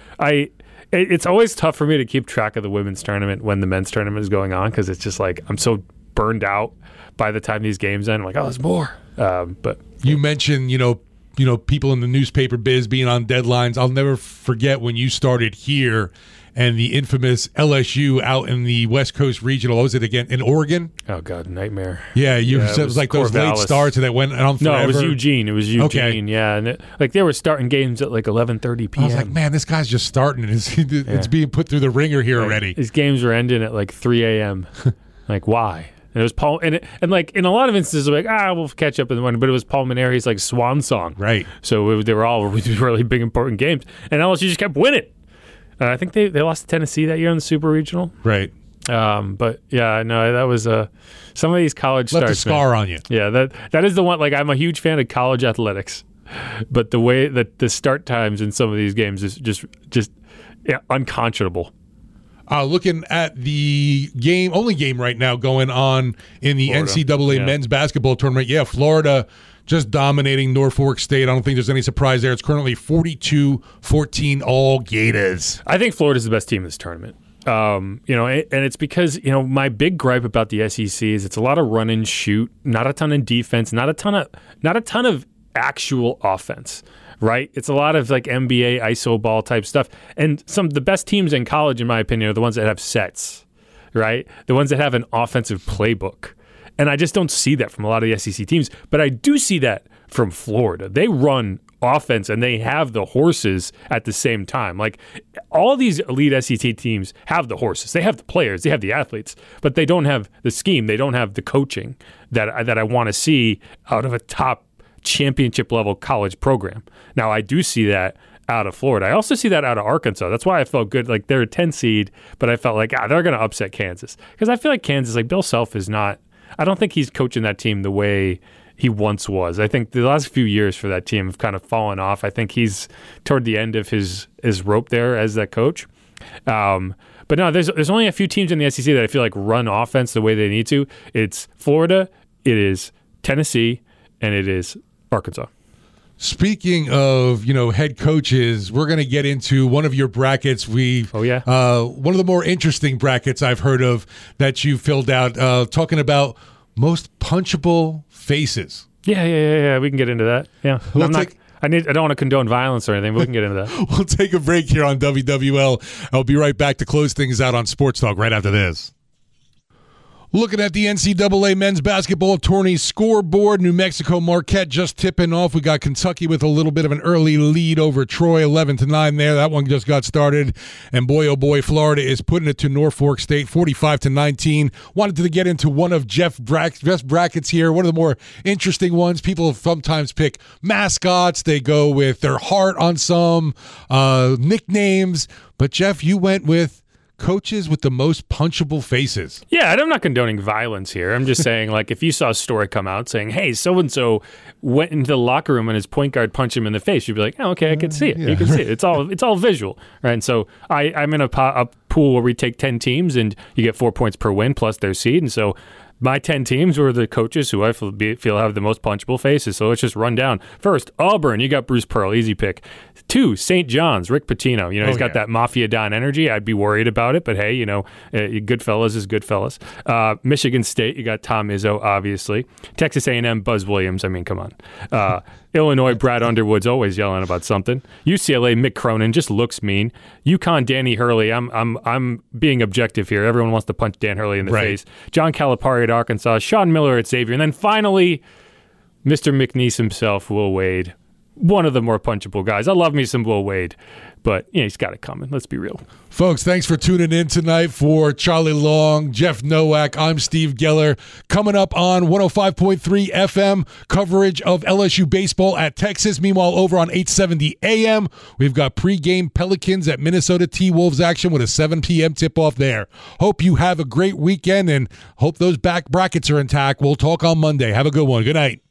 it's always tough for me to keep track of the women's tournament when the men's tournament is going on, because it's just like I'm so burned out by the time these games end. I'm like, oh, there's more. But you mentioned, people in the newspaper biz being on deadlines. I'll never forget when you started here and the infamous LSU out in the West Coast Regional. What was it again? In Oregon? Oh, God, nightmare. Yeah, it was like those late starts and that went on forever. No, it was Eugene. Okay. Yeah, and they were starting games at like 11:30 p.m. I was like, man, this guy's just starting. It's being put through the ringer here already. These games were ending at like 3 a.m. Like, why? And it was Paul, and like in a lot of instances, like we'll catch up in the morning. But it was Palmineri's like swan song, right? So they were all really big important games, and LSU just kept winning. I think they lost to Tennessee that year in the Super Regional, right? But yeah, no, that was some of these college left starts. a scar on you. Yeah, that is the one. Like I'm a huge fan of college athletics, but the way that the start times in some of these games is just unconscionable. Looking at the only game right now going on in the Florida. NCAA men's basketball tournament. Yeah, Florida just dominating Norfolk State. I don't think there's any surprise there. It's currently 42-14 all Gators. I think Florida's the best team in this tournament. And it's because, my big gripe about the SEC is it's a lot of run and shoot, not a ton of defense, not a ton of actual offense. Right? It's a lot of like NBA iso ball type stuff. And some of the best teams in college, in my opinion, are the ones that have sets, right? The ones that have an offensive playbook. And I just don't see that from a lot of the SEC teams. But I do see that from Florida. They run offense and they have the horses at the same time. Like all these elite SEC teams have the horses. They have the players. They have the athletes. But they don't have the scheme. They don't have the coaching that I want to see out of a top championship level college program. Now I do see that out of Florida. I also see that out of Arkansas. That's why I felt good. Like they're a 10 seed, but I felt like they're going to upset Kansas because I feel like Kansas, like Bill Self is not. I don't think he's coaching that team the way he once was. I think the last few years for that team have kind of fallen off. I think he's toward the end of his rope there as that coach. But no, there's only a few teams in the SEC that I feel like run offense the way they need to. It's Florida, it is Tennessee, and it is Arkansas. Speaking of, head coaches, we're going to get into one of your brackets. One of the more interesting brackets I've heard of that you filled out, talking about most punchable faces. Yeah. We can get into that. Yeah. I don't want to condone violence or anything, but we can get into that. We'll take a break here on WWL. I'll be right back to close things out on Sports Talk right after this. Looking at the NCAA men's basketball tourney scoreboard, New Mexico Marquette just tipping off. We got Kentucky with a little bit of an early lead over Troy, 11-9 there. That one just got started. And boy, oh boy, Florida is putting it to Norfolk State, 45-19. Wanted to get into one of Jeff's brackets here. One of the more interesting ones. People sometimes pick mascots. They go with their heart on some nicknames. But Jeff, you went with coaches with the most punchable faces. Yeah, and I'm not condoning violence here. I'm just saying, like, if you saw a story come out saying, hey, so-and-so went into the locker room and his point guard punched him in the face, you'd be like, oh, okay, I can see it. Yeah. You can see it. It's all visual. Right? And so I'm in a pool where we take 10 teams and you get 4 points per win plus their seed. And so my 10 teams were the coaches who I feel have the most punchable faces. So let's just run down. First, Auburn, you got Bruce Pearl, easy pick. 2, St. John's, Rick Pitino. He's got that Mafia Don energy. I'd be worried about it, but hey, Goodfellas is Goodfellas. Michigan State, you got Tom Izzo, obviously. Texas A&M, Buzz Williams. I mean, come on. Illinois, Brad Underwood's always yelling about something. UCLA, Mick Cronin just looks mean. UConn, Danny Hurley. I'm being objective here. Everyone wants to punch Dan Hurley in the face. John Calipari at Arkansas. Sean Miller at Xavier. And then finally, Mr. McNeese himself, Will Wade. One of the more punchable guys. I love me some Will Wade, but he's got it coming. Let's be real. Folks, thanks for tuning in tonight. For Charlie Long, Jeff Nowak, I'm Steve Geller. Coming up on 105.3 FM, coverage of LSU baseball at Texas. Meanwhile, over on 870 AM, we've got pregame Pelicans at Minnesota T-Wolves action with a 7 p.m. tip-off there. Hope you have a great weekend and hope those back brackets are intact. We'll talk on Monday. Have a good one. Good night.